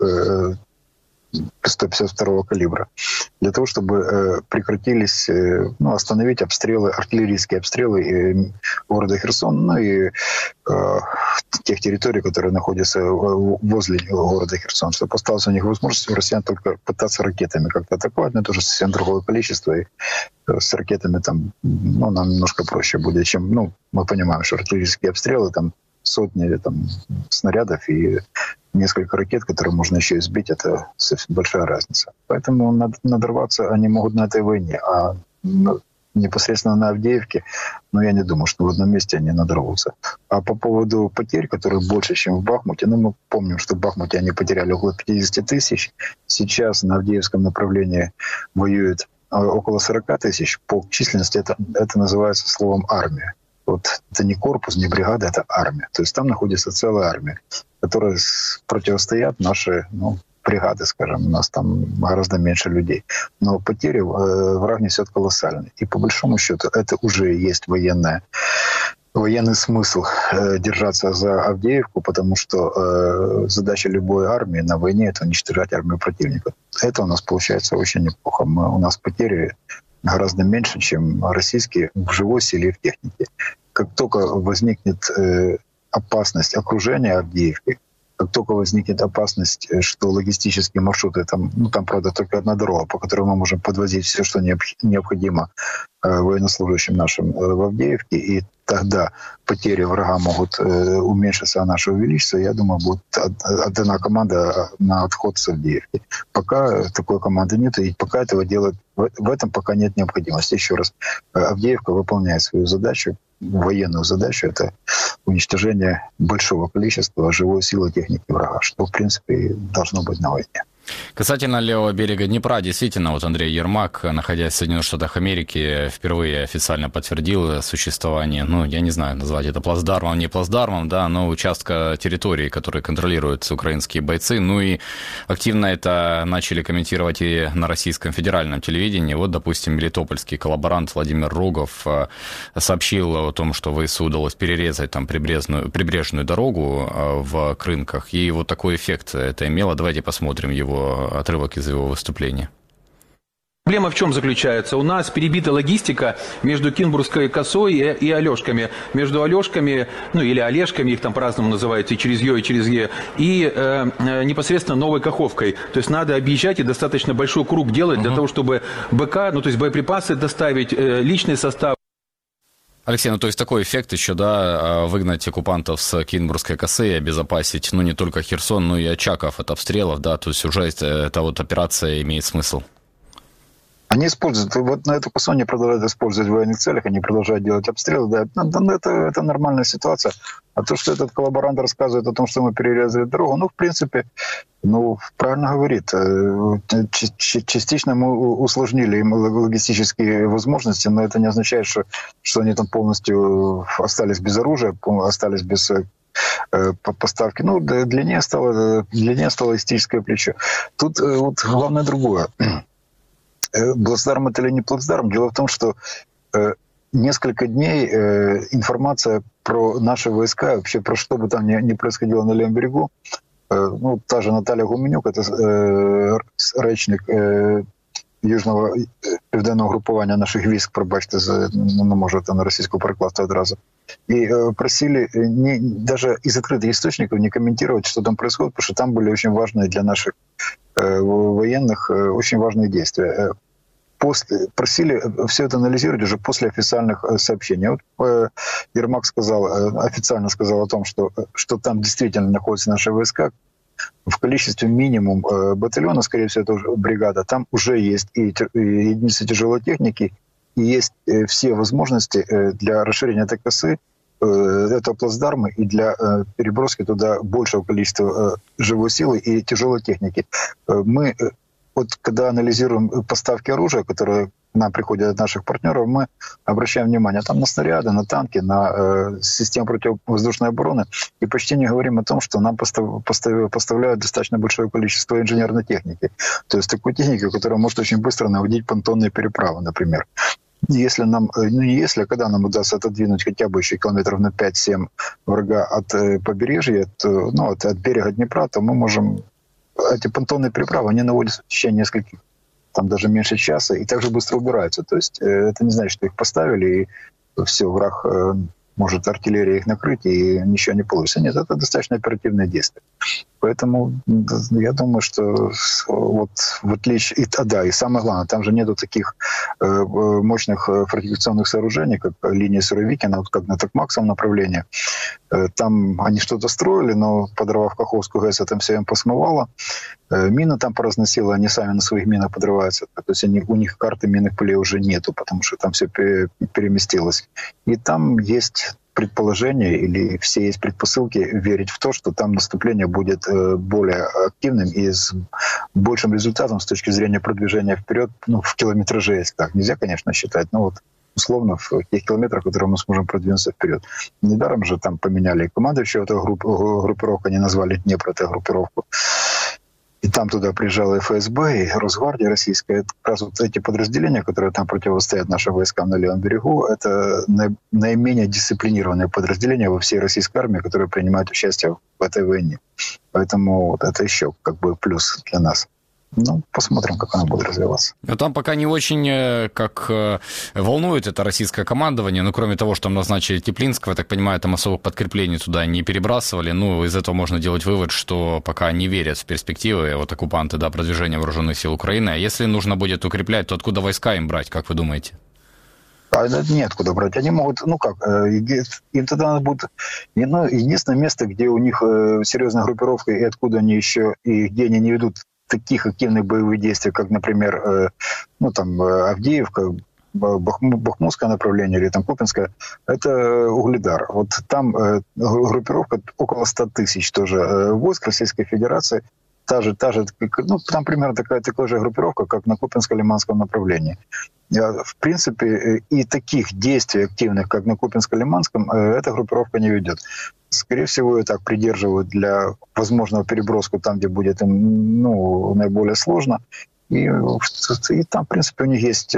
152 калибра, для того, чтобы прекратились, остановить обстрелы, артиллерийские обстрелы города Херсон, и тех территорий, которые находятся возле города Херсон, чтобы осталась у них возможность у россиян только пытаться ракетами как-то атаковать, но это уже совсем другое количество, и с ракетами там, нам немножко проще будет, чем, мы понимаем, что артиллерийские обстрелы, там сотни снарядов и несколько ракет, которые можно еще и сбить, это совсем большая разница. Поэтому надорваться они могут на этой войне, а непосредственно на Авдеевке, я не думаю, что в одном месте они надорвутся. А по поводу потерь, которые больше, чем в Бахмуте, мы помним, что в Бахмуте они потеряли около 50 тысяч, сейчас на Авдеевском направлении воюют около 40 тысяч. По численности это называется словом «армия». Вот это не корпус, не бригада, это армия. То есть там находится целая армия, которая противостоят наши бригады, скажем. У нас там гораздо меньше людей. Но потери враг несет колоссальные. И по большому счету это уже есть военный смысл держаться за Авдеевку, потому что задача любой армии на войне — это уничтожать армию противника. Это у нас получается очень неплохо. У нас потери гораздо меньше, чем российские в живой силе и в технике. Как только возникнет опасность окружения Авдеевки, как только возникнет опасность, что логистические маршруты, там, правда, только одна дорога, по которой мы можем подвозить все, что необходимо военнослужащим нашим в Авдеевке, и тогда потери врага могут уменьшиться, а наши увеличиться, я думаю, будет отдана команда на отход с Авдеевки. Пока такой команды нет, и пока этого делать, в этом пока нет необходимости. Еще раз, Авдеевка выполняет свою задачу, военную задачу, это уничтожение большого количества живой силы техники врага, что, в принципе, должно быть на войне.
Касательно левого берега Днепра, действительно, Андрей Ермак, находясь в Соединенных Штатах Америки, впервые официально подтвердил существование, я не знаю, назвать это плацдармом, не плацдармом, но участка территории, который контролируют украинские бойцы. И активно это начали комментировать и на российском федеральном телевидении. Вот, допустим, мелитопольский коллаборант Владимир Рогов сообщил о том, что ВСУ удалось перерезать там прибрежную дорогу в Крынках, и вот такой эффект это имело. Давайте посмотрим отрывок из его выступления.
Проблема в чем заключается? У нас перебита логистика между Кинбургской косой и Алешками. Между Алешками, ну или Олежками, их там по-разному называют, и через Ё, и через Е, и непосредственно Новой Каховкой. То есть надо объезжать и достаточно большой круг делать для того, чтобы БК, ну то есть боеприпасы доставить, личный состав.
Алексей, ну то есть такой эффект еще, да, выгнать оккупантов с Кинбургской косы и обезопасить, ну не только Херсон, но и Очаков от обстрелов, да, то есть уже эта вот операция имеет смысл.
Они используют, вот на эту косу они продолжают использовать в военных целях, они продолжают делать обстрелы, да, это нормальная ситуация. А то, что этот коллаборант рассказывает о том, что мы перерезали дорогу, ну, в принципе, ну, правильно говорит. Частично мы усложнили им логистические возможности, но это не означает, что они там полностью остались без оружия, остались без поставки. Ну, длиннее стало логистическое плечо. Тут вот главное другое. Плацдарм это или не плацдарм? Дело в том, что несколько дней информация про наши войска, вообще про что бы там ни происходило на левом берегу, ну, та же Наталья Гуменюк, это речник южного південного групування наших військ, пробачте, не можу на російську перекласти одразу, и просили даже из открытых источников не комментировать, что там происходит, потому что там были очень важные для наших военных, очень важные действия. Просили все это анализировать уже после официальных сообщений. Вот Ермак официально сказал о том, что там действительно находятся наши войска в количестве минимум батальона, скорее всего, это уже бригада. Там уже есть и единицы тяжелой техники, и есть все возможности для расширения этой косы, этого плацдарма, и для переброски туда большего количества живой силы и тяжелой техники. Мы, вот когда анализируем поставки оружия, которые к нам приходят от наших партнеров, мы обращаем внимание там на снаряды, на танки, на системы противовоздушной обороны, и почти не говорим о том, что нам поставляют достаточно большое количество инженерной техники. То есть такой техники, которая может очень быстро наводить понтонные переправы, например. Если нам, когда нам удастся отодвинуть хотя бы еще километров на 5-7 врага от побережья, от берега Днепра, то мы можем... Эти понтонные переправы, они наводятся в течение нескольких, там даже меньше часа, и также быстро убираются. То есть это не значит, что их поставили, и все, враг может артиллерия их накрыть, и ничего не получится. Нет, это достаточно оперативное действие. Поэтому я думаю, что вот в отличие... И самое главное, там же нету таких мощных фортификационных сооружений, как линия Суровикина, вот как на Токмакском направлении. Там они что-то строили, но подорвав Каховскую ГЭС, там все им посмывало. Мины там поразносило, они сами на своих минах подрываются. То есть у них карты минных полей уже нету, потому что там все переместилось. И там есть предположение, или все есть предпосылки верить в то, что там наступление будет более активным и с большим результатом с точки зрения продвижения вперед, в километраже, если так. Нельзя, конечно, считать, но вот условно в тех километрах, в которые мы сможем продвинуться вперед. Недаром же там поменяли командующего эту группировку, они назвали Днепр эту группировку. И там туда приезжала и ФСБ, и Росгвардия российская. Это как раз вот эти подразделения, которые там противостоят нашим войскам на левом берегу, это наименее дисциплинированные подразделения во всей российской армии, которые принимают участие в этой войне. Поэтому вот это еще как бы плюс для нас. Ну, посмотрим, как оно будет развиваться.
Но там пока не очень волнует это российское командование. Ну, кроме того, что там назначили Теплинского, я так понимаю, там особых подкреплений туда не перебрасывали. Ну, из этого можно делать вывод, что пока не верят в перспективы вот оккупанты, да, продвижения вооруженных сил Украины. А если нужно будет укреплять, то откуда войска им брать, как вы думаете?
Неоткуда брать. Они могут, им тогда надо будет... единственное место, где у них серьезная группировка, и откуда они еще, и где они не ведут таких активных боевых действий, как, например, Авдеевка, Бахмутское направление или там Купинское, это Угледар. Вот там группировка около 100 тысяч тоже войск Российской Федерации. Та же, там примерно такая же группировка, как на Купинско-Лиманском направлении. В принципе, и таких действий активных, как на Купинско-Лиманском, эта группировка не ведет. Скорее всего, ее так придерживают для возможного переброску там, где будет им наиболее сложно. И там, в принципе, у них есть...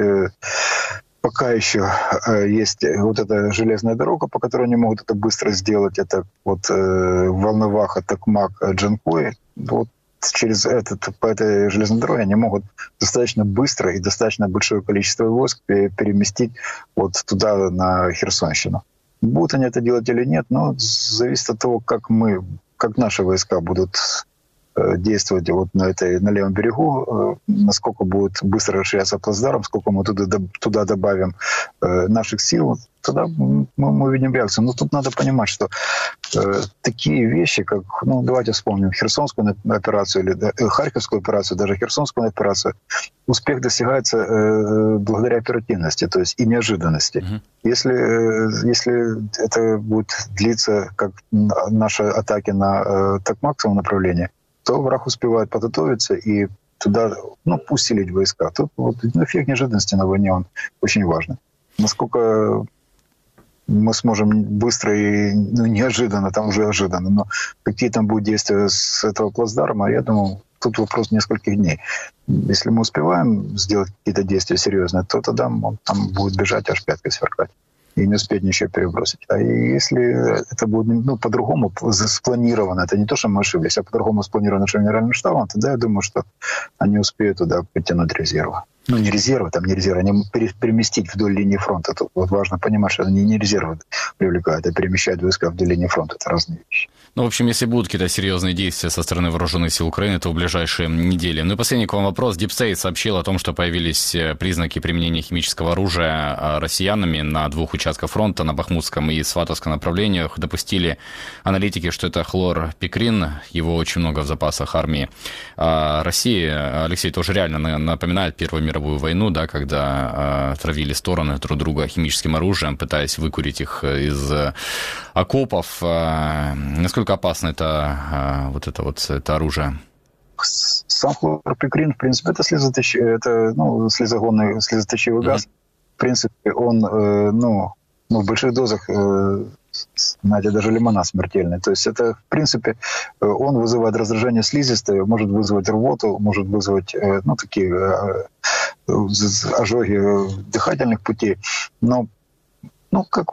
Пока еще есть вот эта железная дорога, по которой они могут это быстро сделать. Это вот Волноваха, Токмак, Джанкой. Вот по этой железной дороге они могут достаточно быстро и достаточно большое количество войск переместить вот туда, на Херсонщину. Будут они это делать или нет, но зависит от того, как наши войска будут действовать вот на левом берегу, насколько будет быстро расширяться плацдарм, сколько мы туда добавим наших сил, тогда мы увидим реакцию. Но тут надо понимать, что такие вещи, как, давайте вспомним Херсонскую операцию или Харьковскую операцию, даже Херсонскую операцию, успех достигается благодаря оперативности, то есть и неожиданности. Если это будет длиться, как наши атаки на Токмакском направлении, то враг успевает подготовиться и туда, усилить войска. Тут эффект неожиданности на войне, он очень важный. Насколько мы сможем быстро и неожиданно, там уже ожиданно, но какие там будут действия с этого плацдарма, я думаю, тут вопрос нескольких дней. Если мы успеваем сделать какие-то действия серьезные, то тогда он там будет бежать, аж пяткой сверкать и не успеть ничего перебросить. А если это будет по-другому спланировано, это не то, что мы ошиблись, а по-другому спланировано нашим генеральным штабом, тогда я думаю, что они успеют туда подтянуть резервы. Не резервы, они переместить вдоль линии фронта. Тут вот важно понимать, что они не резервы привлекают, а перемещают войска вдоль линии фронта. Это разные вещи.
В общем, если будут какие-то серьезные действия со стороны вооруженных сил Украины, то в ближайшие недели. И последний к вам вопрос. Deep State сообщил о том, что появились признаки применения химического оружия россиянами на 2 участках фронта, на Бахмутском и Сватовском направлениях. Допустили аналитики, что это хлорпикрин, его очень много в запасах армии России. Алексей, тоже реально напоминает Первую мировую войну, да, когда травили стороны друг друга химическим оружием, пытаясь выкурить их из окопов. Насколько опасно это оружие?
Сам хлорпикрин, в принципе, это слезоточивый газ. В принципе, он в больших дозах, знаете, даже лимонад смертельный. То есть это, в принципе, он вызывает раздражение слизистой, может вызвать рвоту, может вызвать такие ожоги дыхательных путей. Но как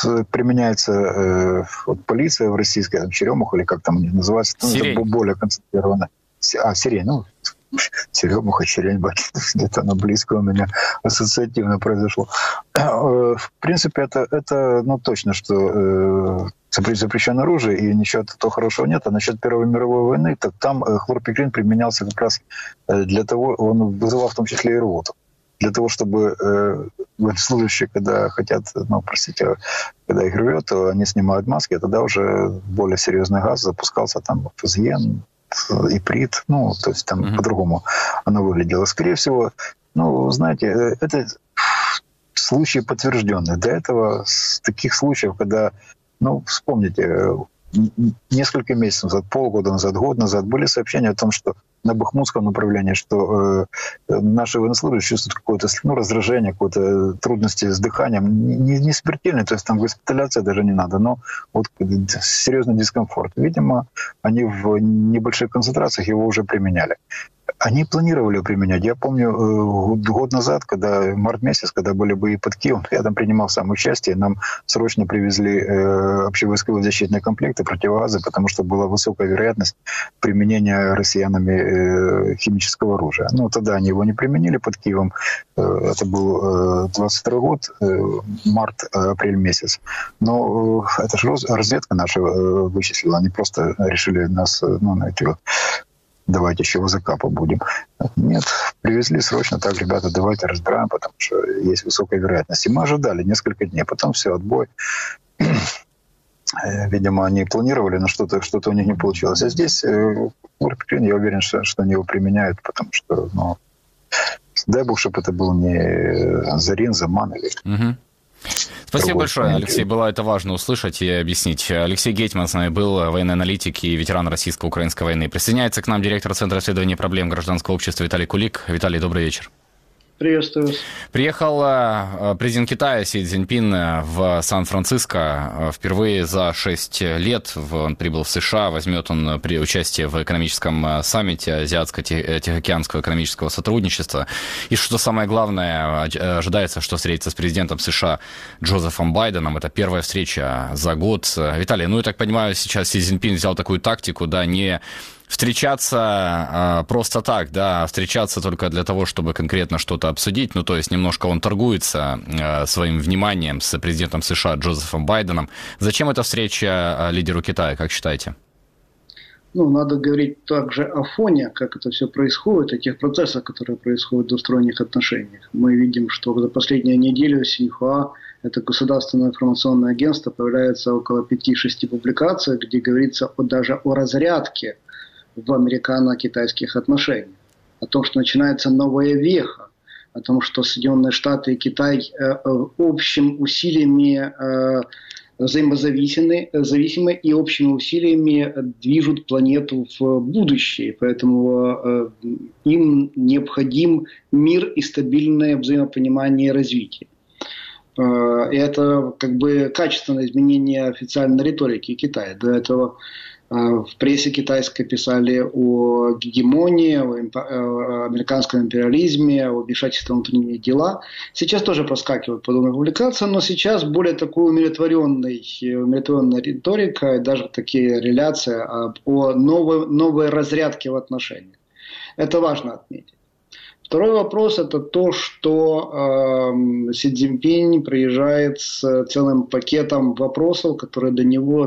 применяется полиция в российской, Черемуха, или как там называется, это более концентрированно. Сирень, Черемуха, Сирень, где-то оно близко у меня ассоциативно произошло. В принципе, это точно, что запрещено оружие, и ничего того хорошего нет. А насчет Первой мировой войны, так там хлорпикрин применялся как раз для того, он вызывал в том числе и рвоту. Для того, чтобы военнослужащие, когда хотят, когда их рвет, то они снимают маски, а тогда уже более серьезный газ запускался, там фазген, иприт, то есть там по-другому оно выглядело. Скорее всего, знаете, это случаи подтвержденные. До этого таких случаев, когда, вспомните, несколько месяцев назад, полгода назад, год назад были сообщения о том, что на Бахмутском направлении, что наши военнослужащие чувствуют какое-то раздражение, какие-то трудности с дыханием, не смертельные, то есть там госпиталяция даже не надо, но серьезный дискомфорт. Видимо, они в небольших концентрациях его уже применяли. Они планировали применять. Я помню, год назад, март месяц, когда были бои под Киевом, я там принимал сам участие, нам срочно привезли общевойсковые защитные комплекты, противогазы, потому что была высокая вероятность применения россиянами химического оружия. Тогда они его не применили под Киевом. Это был 22 год, март-апрель месяц. Но это же разведка наша вычислила. Они просто решили нас, давайте еще ВЗК будем. Нет, привезли срочно, так, ребята, давайте разбираем, потому что есть высокая вероятность. И мы ожидали несколько дней, потом все, отбой. Видимо, они планировали, но что-то у них не получилось. А здесь хлорпикрин, я уверен, что они его применяют, потому что, дай бог, чтобы это был не Зарин, Заман или...
Спасибо большое, Алексей. Было это важно услышать и объяснить. Алексей Гетьман с нами был, военный аналитик и ветеран российско-украинской войны. Присоединяется к нам директор Центра исследований проблем гражданского общества Виталий Кулик. Виталий, добрый вечер.
Приветствую вас.
Приехал президент Китая Си Цзиньпин в Сан-Франциско. Впервые за 6 лет он прибыл в США. Возьмет он участие в экономическом саммите Азиатско-Тихоокеанского экономического сотрудничества. И что самое главное, ожидается, что встретится с президентом США Джозефом Байденом. Это первая встреча за год. Виталий, я так понимаю, сейчас Си Цзиньпин взял такую тактику, не встречаться просто так, да, встречаться только для того, чтобы конкретно что-то обсудить, ну, то есть немножко он торгуется своим вниманием с президентом США Джозефом Байденом. Зачем эта встреча лидеру Китая, как считаете?
Ну, надо говорить также о фоне, как это все происходит, о тех процессах, которые происходят в двусторонних отношениях. Мы видим, что за последнюю неделю Синьхуа, это государственное информационное агентство, появляется около 5-6 публикаций, где говорится даже о разрядке в американо-китайских отношениях, о том, что начинается новая веха, о том, что Соединенные Штаты и Китай общими усилиями взаимозависимы и общими усилиями движут планету в будущее. Поэтому им необходим мир и стабильное взаимопонимание и развитие. И это как бы качественное изменение официальной риторики Китая. До этого в прессе китайской писали о гегемонии, о американском империализме, о вмешательстве в внутренние дела. Сейчас тоже проскакивают подобные публикации, но сейчас более такой умиротворенная риторика и даже такие реляции о новой разрядке в отношениях. Это важно отметить. Второй вопрос – это то, что Си Цзиньпинь приезжает с целым пакетом вопросов, которые для него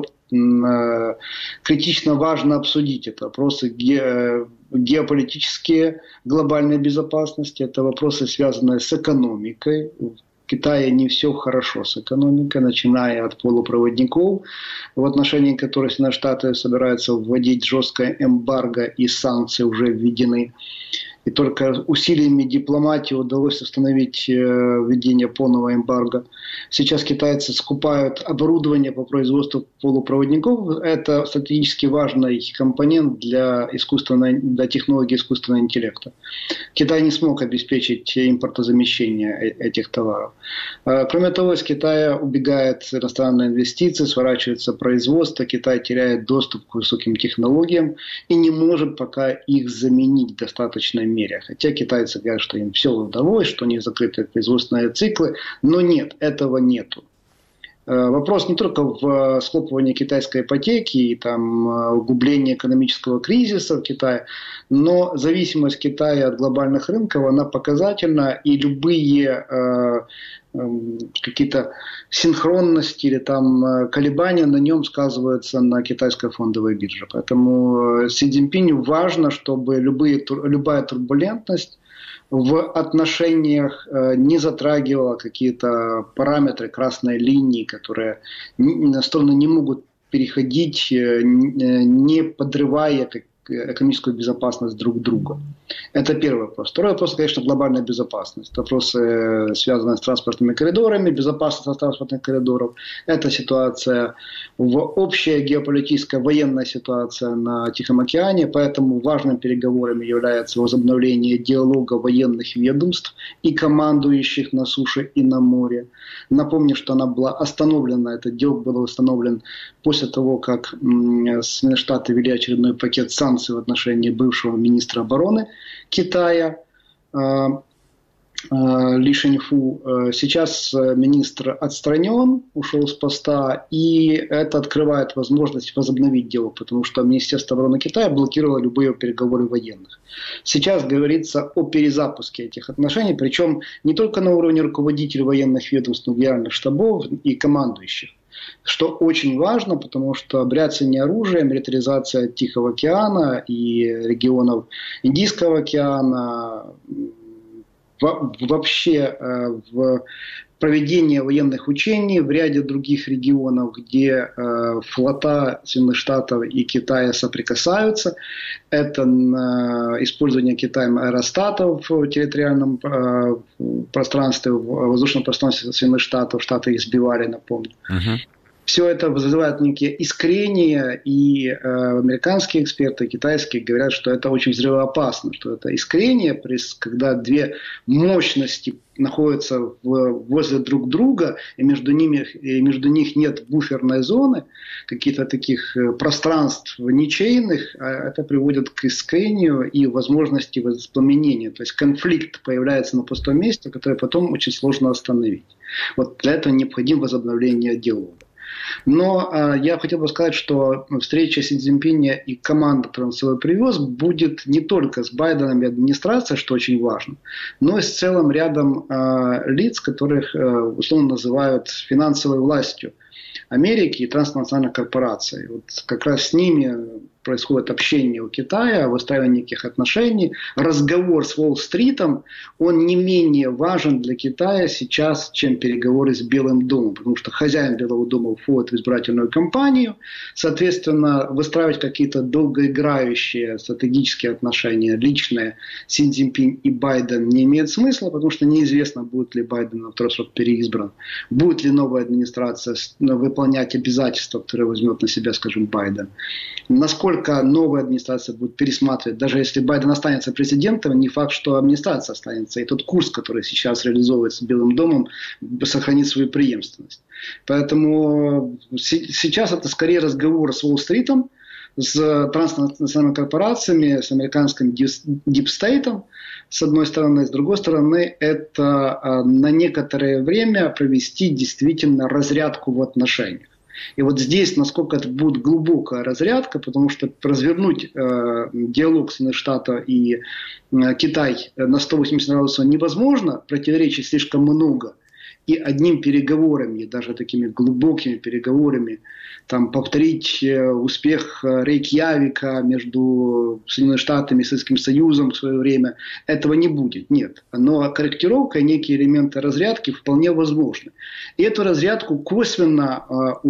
критично важно обсудить. Это вопросы геополитические, глобальной безопасности, это вопросы, связанные с экономикой. В Китае не все хорошо с экономикой, начиная от полупроводников, в отношении которых Соединенные Штаты собираются вводить жесткое эмбарго и санкции уже введены. И только усилиями дипломатии удалось остановить введение полного эмбарго. Сейчас китайцы скупают оборудование по производству полупроводников. Это стратегически важный компонент для технологии искусственного интеллекта. Китай не смог обеспечить импортозамещение этих товаров. Кроме того, из Китая убегают иностранные инвестиции, сворачивается производство, Китай теряет доступ к высоким технологиям и не может пока их заменить в достаточной мере. Хотя китайцы говорят, что им все удалось, что у них закрыты производственные циклы, но нет, этого нету. Вопрос не только в схлопывании китайской ипотеки и углублении экономического кризиса в Китае, но зависимость Китая от глобальных рынков, она показательна, и любые какие-то синхронности или колебания на нем сказываются на китайской фондовой бирже. Поэтому Си Цзиньпиню важно, чтобы любая турбулентность в отношениях не затрагивала какие-то параметры красной линии, которые стороны не могут переходить, не подрывая экономическую безопасность друг друга. Это первый вопрос. Второй вопрос, конечно, глобальная безопасность. Вопросы, связанные с транспортными коридорами, безопасность транспортных коридоров. Это ситуация, общая геополитическая военная ситуация на Тихом океане, поэтому важными переговорами является возобновление диалога военных ведомств и командующих на суше и на море. Напомню, что она была остановлена, этот диалог был восстановлен после того, как Соединенные Штаты ввели очередной пакет санкций в отношении бывшего министра обороны Китая Ли Шэньфу. Сейчас министр отстранен, ушел с поста, и это открывает возможность возобновить диалог, потому что Министерство обороны Китая блокировало любые переговоры военных. Сейчас говорится о перезапуске этих отношений, причем не только на уровне руководителей военных ведомств, но и генеральных штабов и командующих. Что очень важно, потому что обряцание оружия, милитаризация Тихого океана и регионов Индийского океана, вообще в проведение военных учений в ряде других регионов, где флота Соединенных Штатов и Китая соприкасаются. Это использование Китаем аэростатов в территориальном пространстве, в воздушном пространстве Соединенных Штатов. Штаты их сбивали, напомню. Все это вызывает некие искрения, и американские эксперты, китайские, говорят, что это очень взрывоопасно, что это искрение, когда две мощности находятся возле друг друга, и между них нет буферной зоны, каких-то таких пространств ничейных, это приводит к искрению и возможности воспламенения. То есть конфликт появляется на пустом месте, который потом очень сложно остановить. Вот для этого необходимо возобновление диалога. Но я хотел бы сказать, что встреча Си Цзиньпиня и команда, которую он с собой привез, будет не только с Байденом и администрацией, что очень важно, но и с целым рядом лиц, которых условно называют финансовой властью Америки и транснациональных корпораций. Вот как раз с ними происходит общение у Китая, выстраивание неких отношений. Разговор с Уолл-стритом, он не менее важен для Китая сейчас, чем переговоры с Белым домом, потому что хозяин Белого дома входит в избирательную кампанию, соответственно, выстраивать какие-то долгоиграющие стратегические отношения, личные, Си Цзиньпинь и Байден не имеет смысла, потому что неизвестно, будет ли Байден на второй срок переизбран, будет ли новая администрация выполнять обязательства, которые возьмет на себя, скажем, Байден. Насколько новая администрация будет пересматривать, даже если Байден останется президентом, не факт, что администрация останется. И тот курс, который сейчас реализовывается Белым домом, сохранит свою преемственность. Поэтому сейчас это скорее разговор с Уолл-стритом, с транснациональными корпорациями, с американским дипстейтом, с одной стороны. С другой стороны, это на некоторое время провести действительно разрядку в отношениях. И вот здесь, насколько это будет глубокая разрядка, потому что развернуть диалог Соединенных Штатов и Китай на 180 градусов невозможно, противоречий слишком много. И одним переговорами, даже такими глубокими переговорами, там, повторить успех Рейкьявика между Соединенными Штатами и Советским Союзом в свое время, этого не будет, нет. Но корректировка и некие элементы разрядки вполне возможны. И эту разрядку косвенно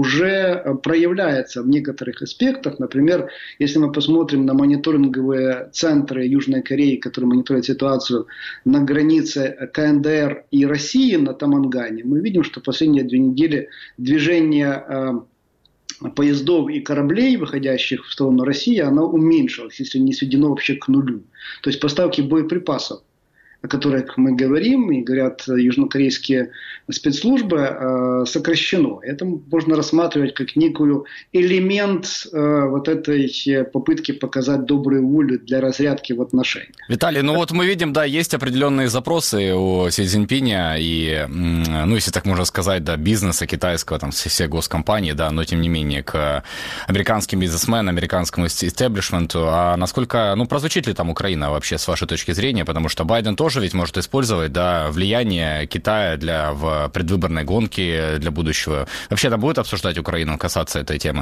уже проявляется в некоторых аспектах. Например, если мы посмотрим на мониторинговые центры Южной Кореи, которые мониторят ситуацию на границе КНДР и России на Тамангане, мы видим, что последние 2 недели движение поездов и кораблей, выходящих в сторону России, оно уменьшилось, если не сведено вообще к нулю. То есть поставки боеприпасов, о которых мы говорим, и говорят южнокорейские спецслужбы, сокращено. Это можно рассматривать как некую элемент вот этой попытки показать добрую волю для разрядки в отношениях.
Виталий, ну вот мы видим, да, есть определенные запросы у Си Цзиньпиня и, ну, если так можно сказать, да, бизнеса китайского, там, все госкомпании, да, но тем не менее к американским бизнесменам, американскому истеблишменту. А насколько, ну, прозвучит ли там Украина вообще с вашей точки зрения? Потому что Байден тоже ведь может использовать, да, влияние Китая в предвыборной гонке для будущего. Вообще там будет обсуждать Украину, касаться этой темы?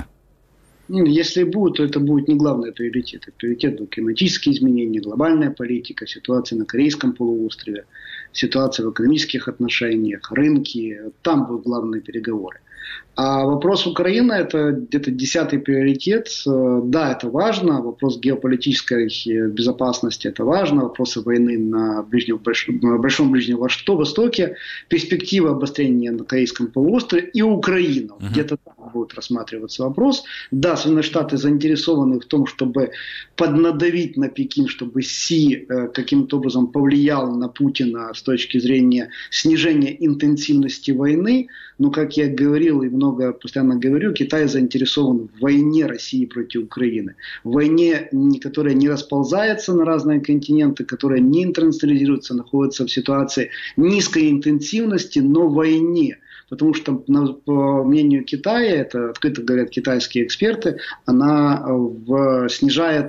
Если будет, то это будет не главный приоритет. Приоритет будут климатические изменения, глобальная политика, ситуация на Корейском полуострове, ситуация в экономических отношениях, рынки. Там будут главные переговоры. А вопрос Украины – это где-то 10-й приоритет. Да, это важно. Вопрос геополитической безопасности – это важно. Вопросы войны на Большом Ближнем Востоке, перспектива обострения на Корейском полуострове и Украина. Где-то там будет рассматриваться вопрос. Да, Соединенные Штаты заинтересованы в том, чтобы поднадавить на Пекин, чтобы Си каким-то образом повлиял на Путина с точки зрения снижения интенсивности войны. Но, как я говорил и много постоянно говорю, Китай заинтересован в войне России против Украины. В войне, которая не расползается на разные континенты, которая не интернационализируется, находится в ситуации низкой интенсивности, но в войне. Потому что, по мнению Китая, это открыто говорят китайские эксперты, она снижает,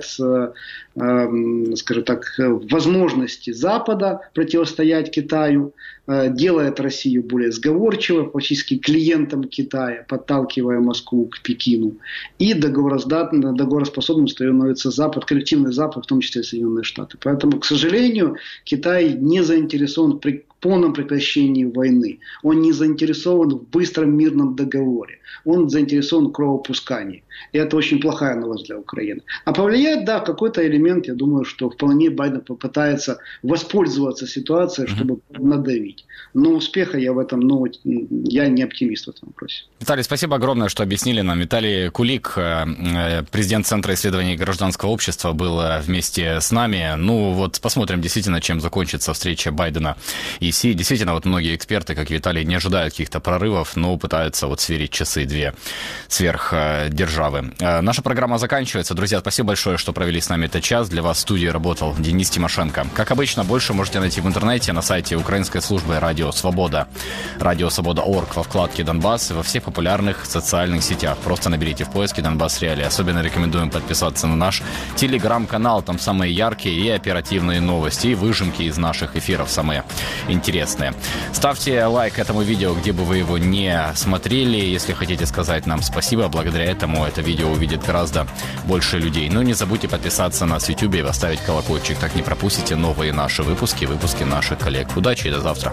скажем так, возможности Запада противостоять Китаю, делает Россию более сговорчивой, фактически клиентом Китая, подталкивая Москву к Пекину. И договороспособным становится Запад, коллективный Запад, в том числе Соединенные Штаты. Поэтому, к сожалению, Китай не заинтересован в полном прекращении войны. Он не заинтересован в быстром мирном договоре. Он заинтересован в кровопускании. И это очень плохая новость для Украины. А повлияет, да, какой-то элемент, я думаю, что вполне Байден попытается воспользоваться ситуацией, чтобы надавить. Но успеха я в этом, я не оптимист в этом вопросе.
Виталий, спасибо огромное, что объяснили нам. Виталий Кулик, президент Центра исследований гражданского общества, был вместе с нами. Ну вот посмотрим действительно, чем закончится встреча Байдена и ИСИ. Действительно, вот многие эксперты, как Виталий, не ожидают каких-то прорывов, но пытаются вот сверить часы две сверхдержавы. Наша программа заканчивается. Друзья, спасибо большое, что провели с нами этот час. Для вас в студии работал Денис Тимошенко. Как обычно, больше можете найти в интернете на сайте украинской службы «Радио Свобода», радиосвобода.орг во вкладке «Донбасс» и во всех популярных социальных сетях. Просто наберите в поиске «Донбасс Реалии». Особенно рекомендуем подписаться на наш телеграм-канал. Там самые яркие и оперативные новости, и выжимки из наших эфиров самые интересные. Ставьте лайк этому видео, где бы вы его не смотрели, если хотите сказать нам спасибо. Благодаря этому это видео увидит гораздо больше людей. Но не забудьте подписаться на нас в YouTube и поставить колокольчик. Так не пропустите новые наши выпуски наших коллег. Удачи и до завтра.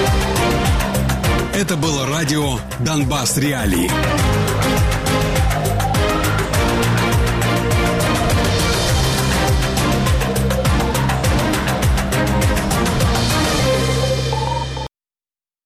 Это было радио «Донбасс Реалии».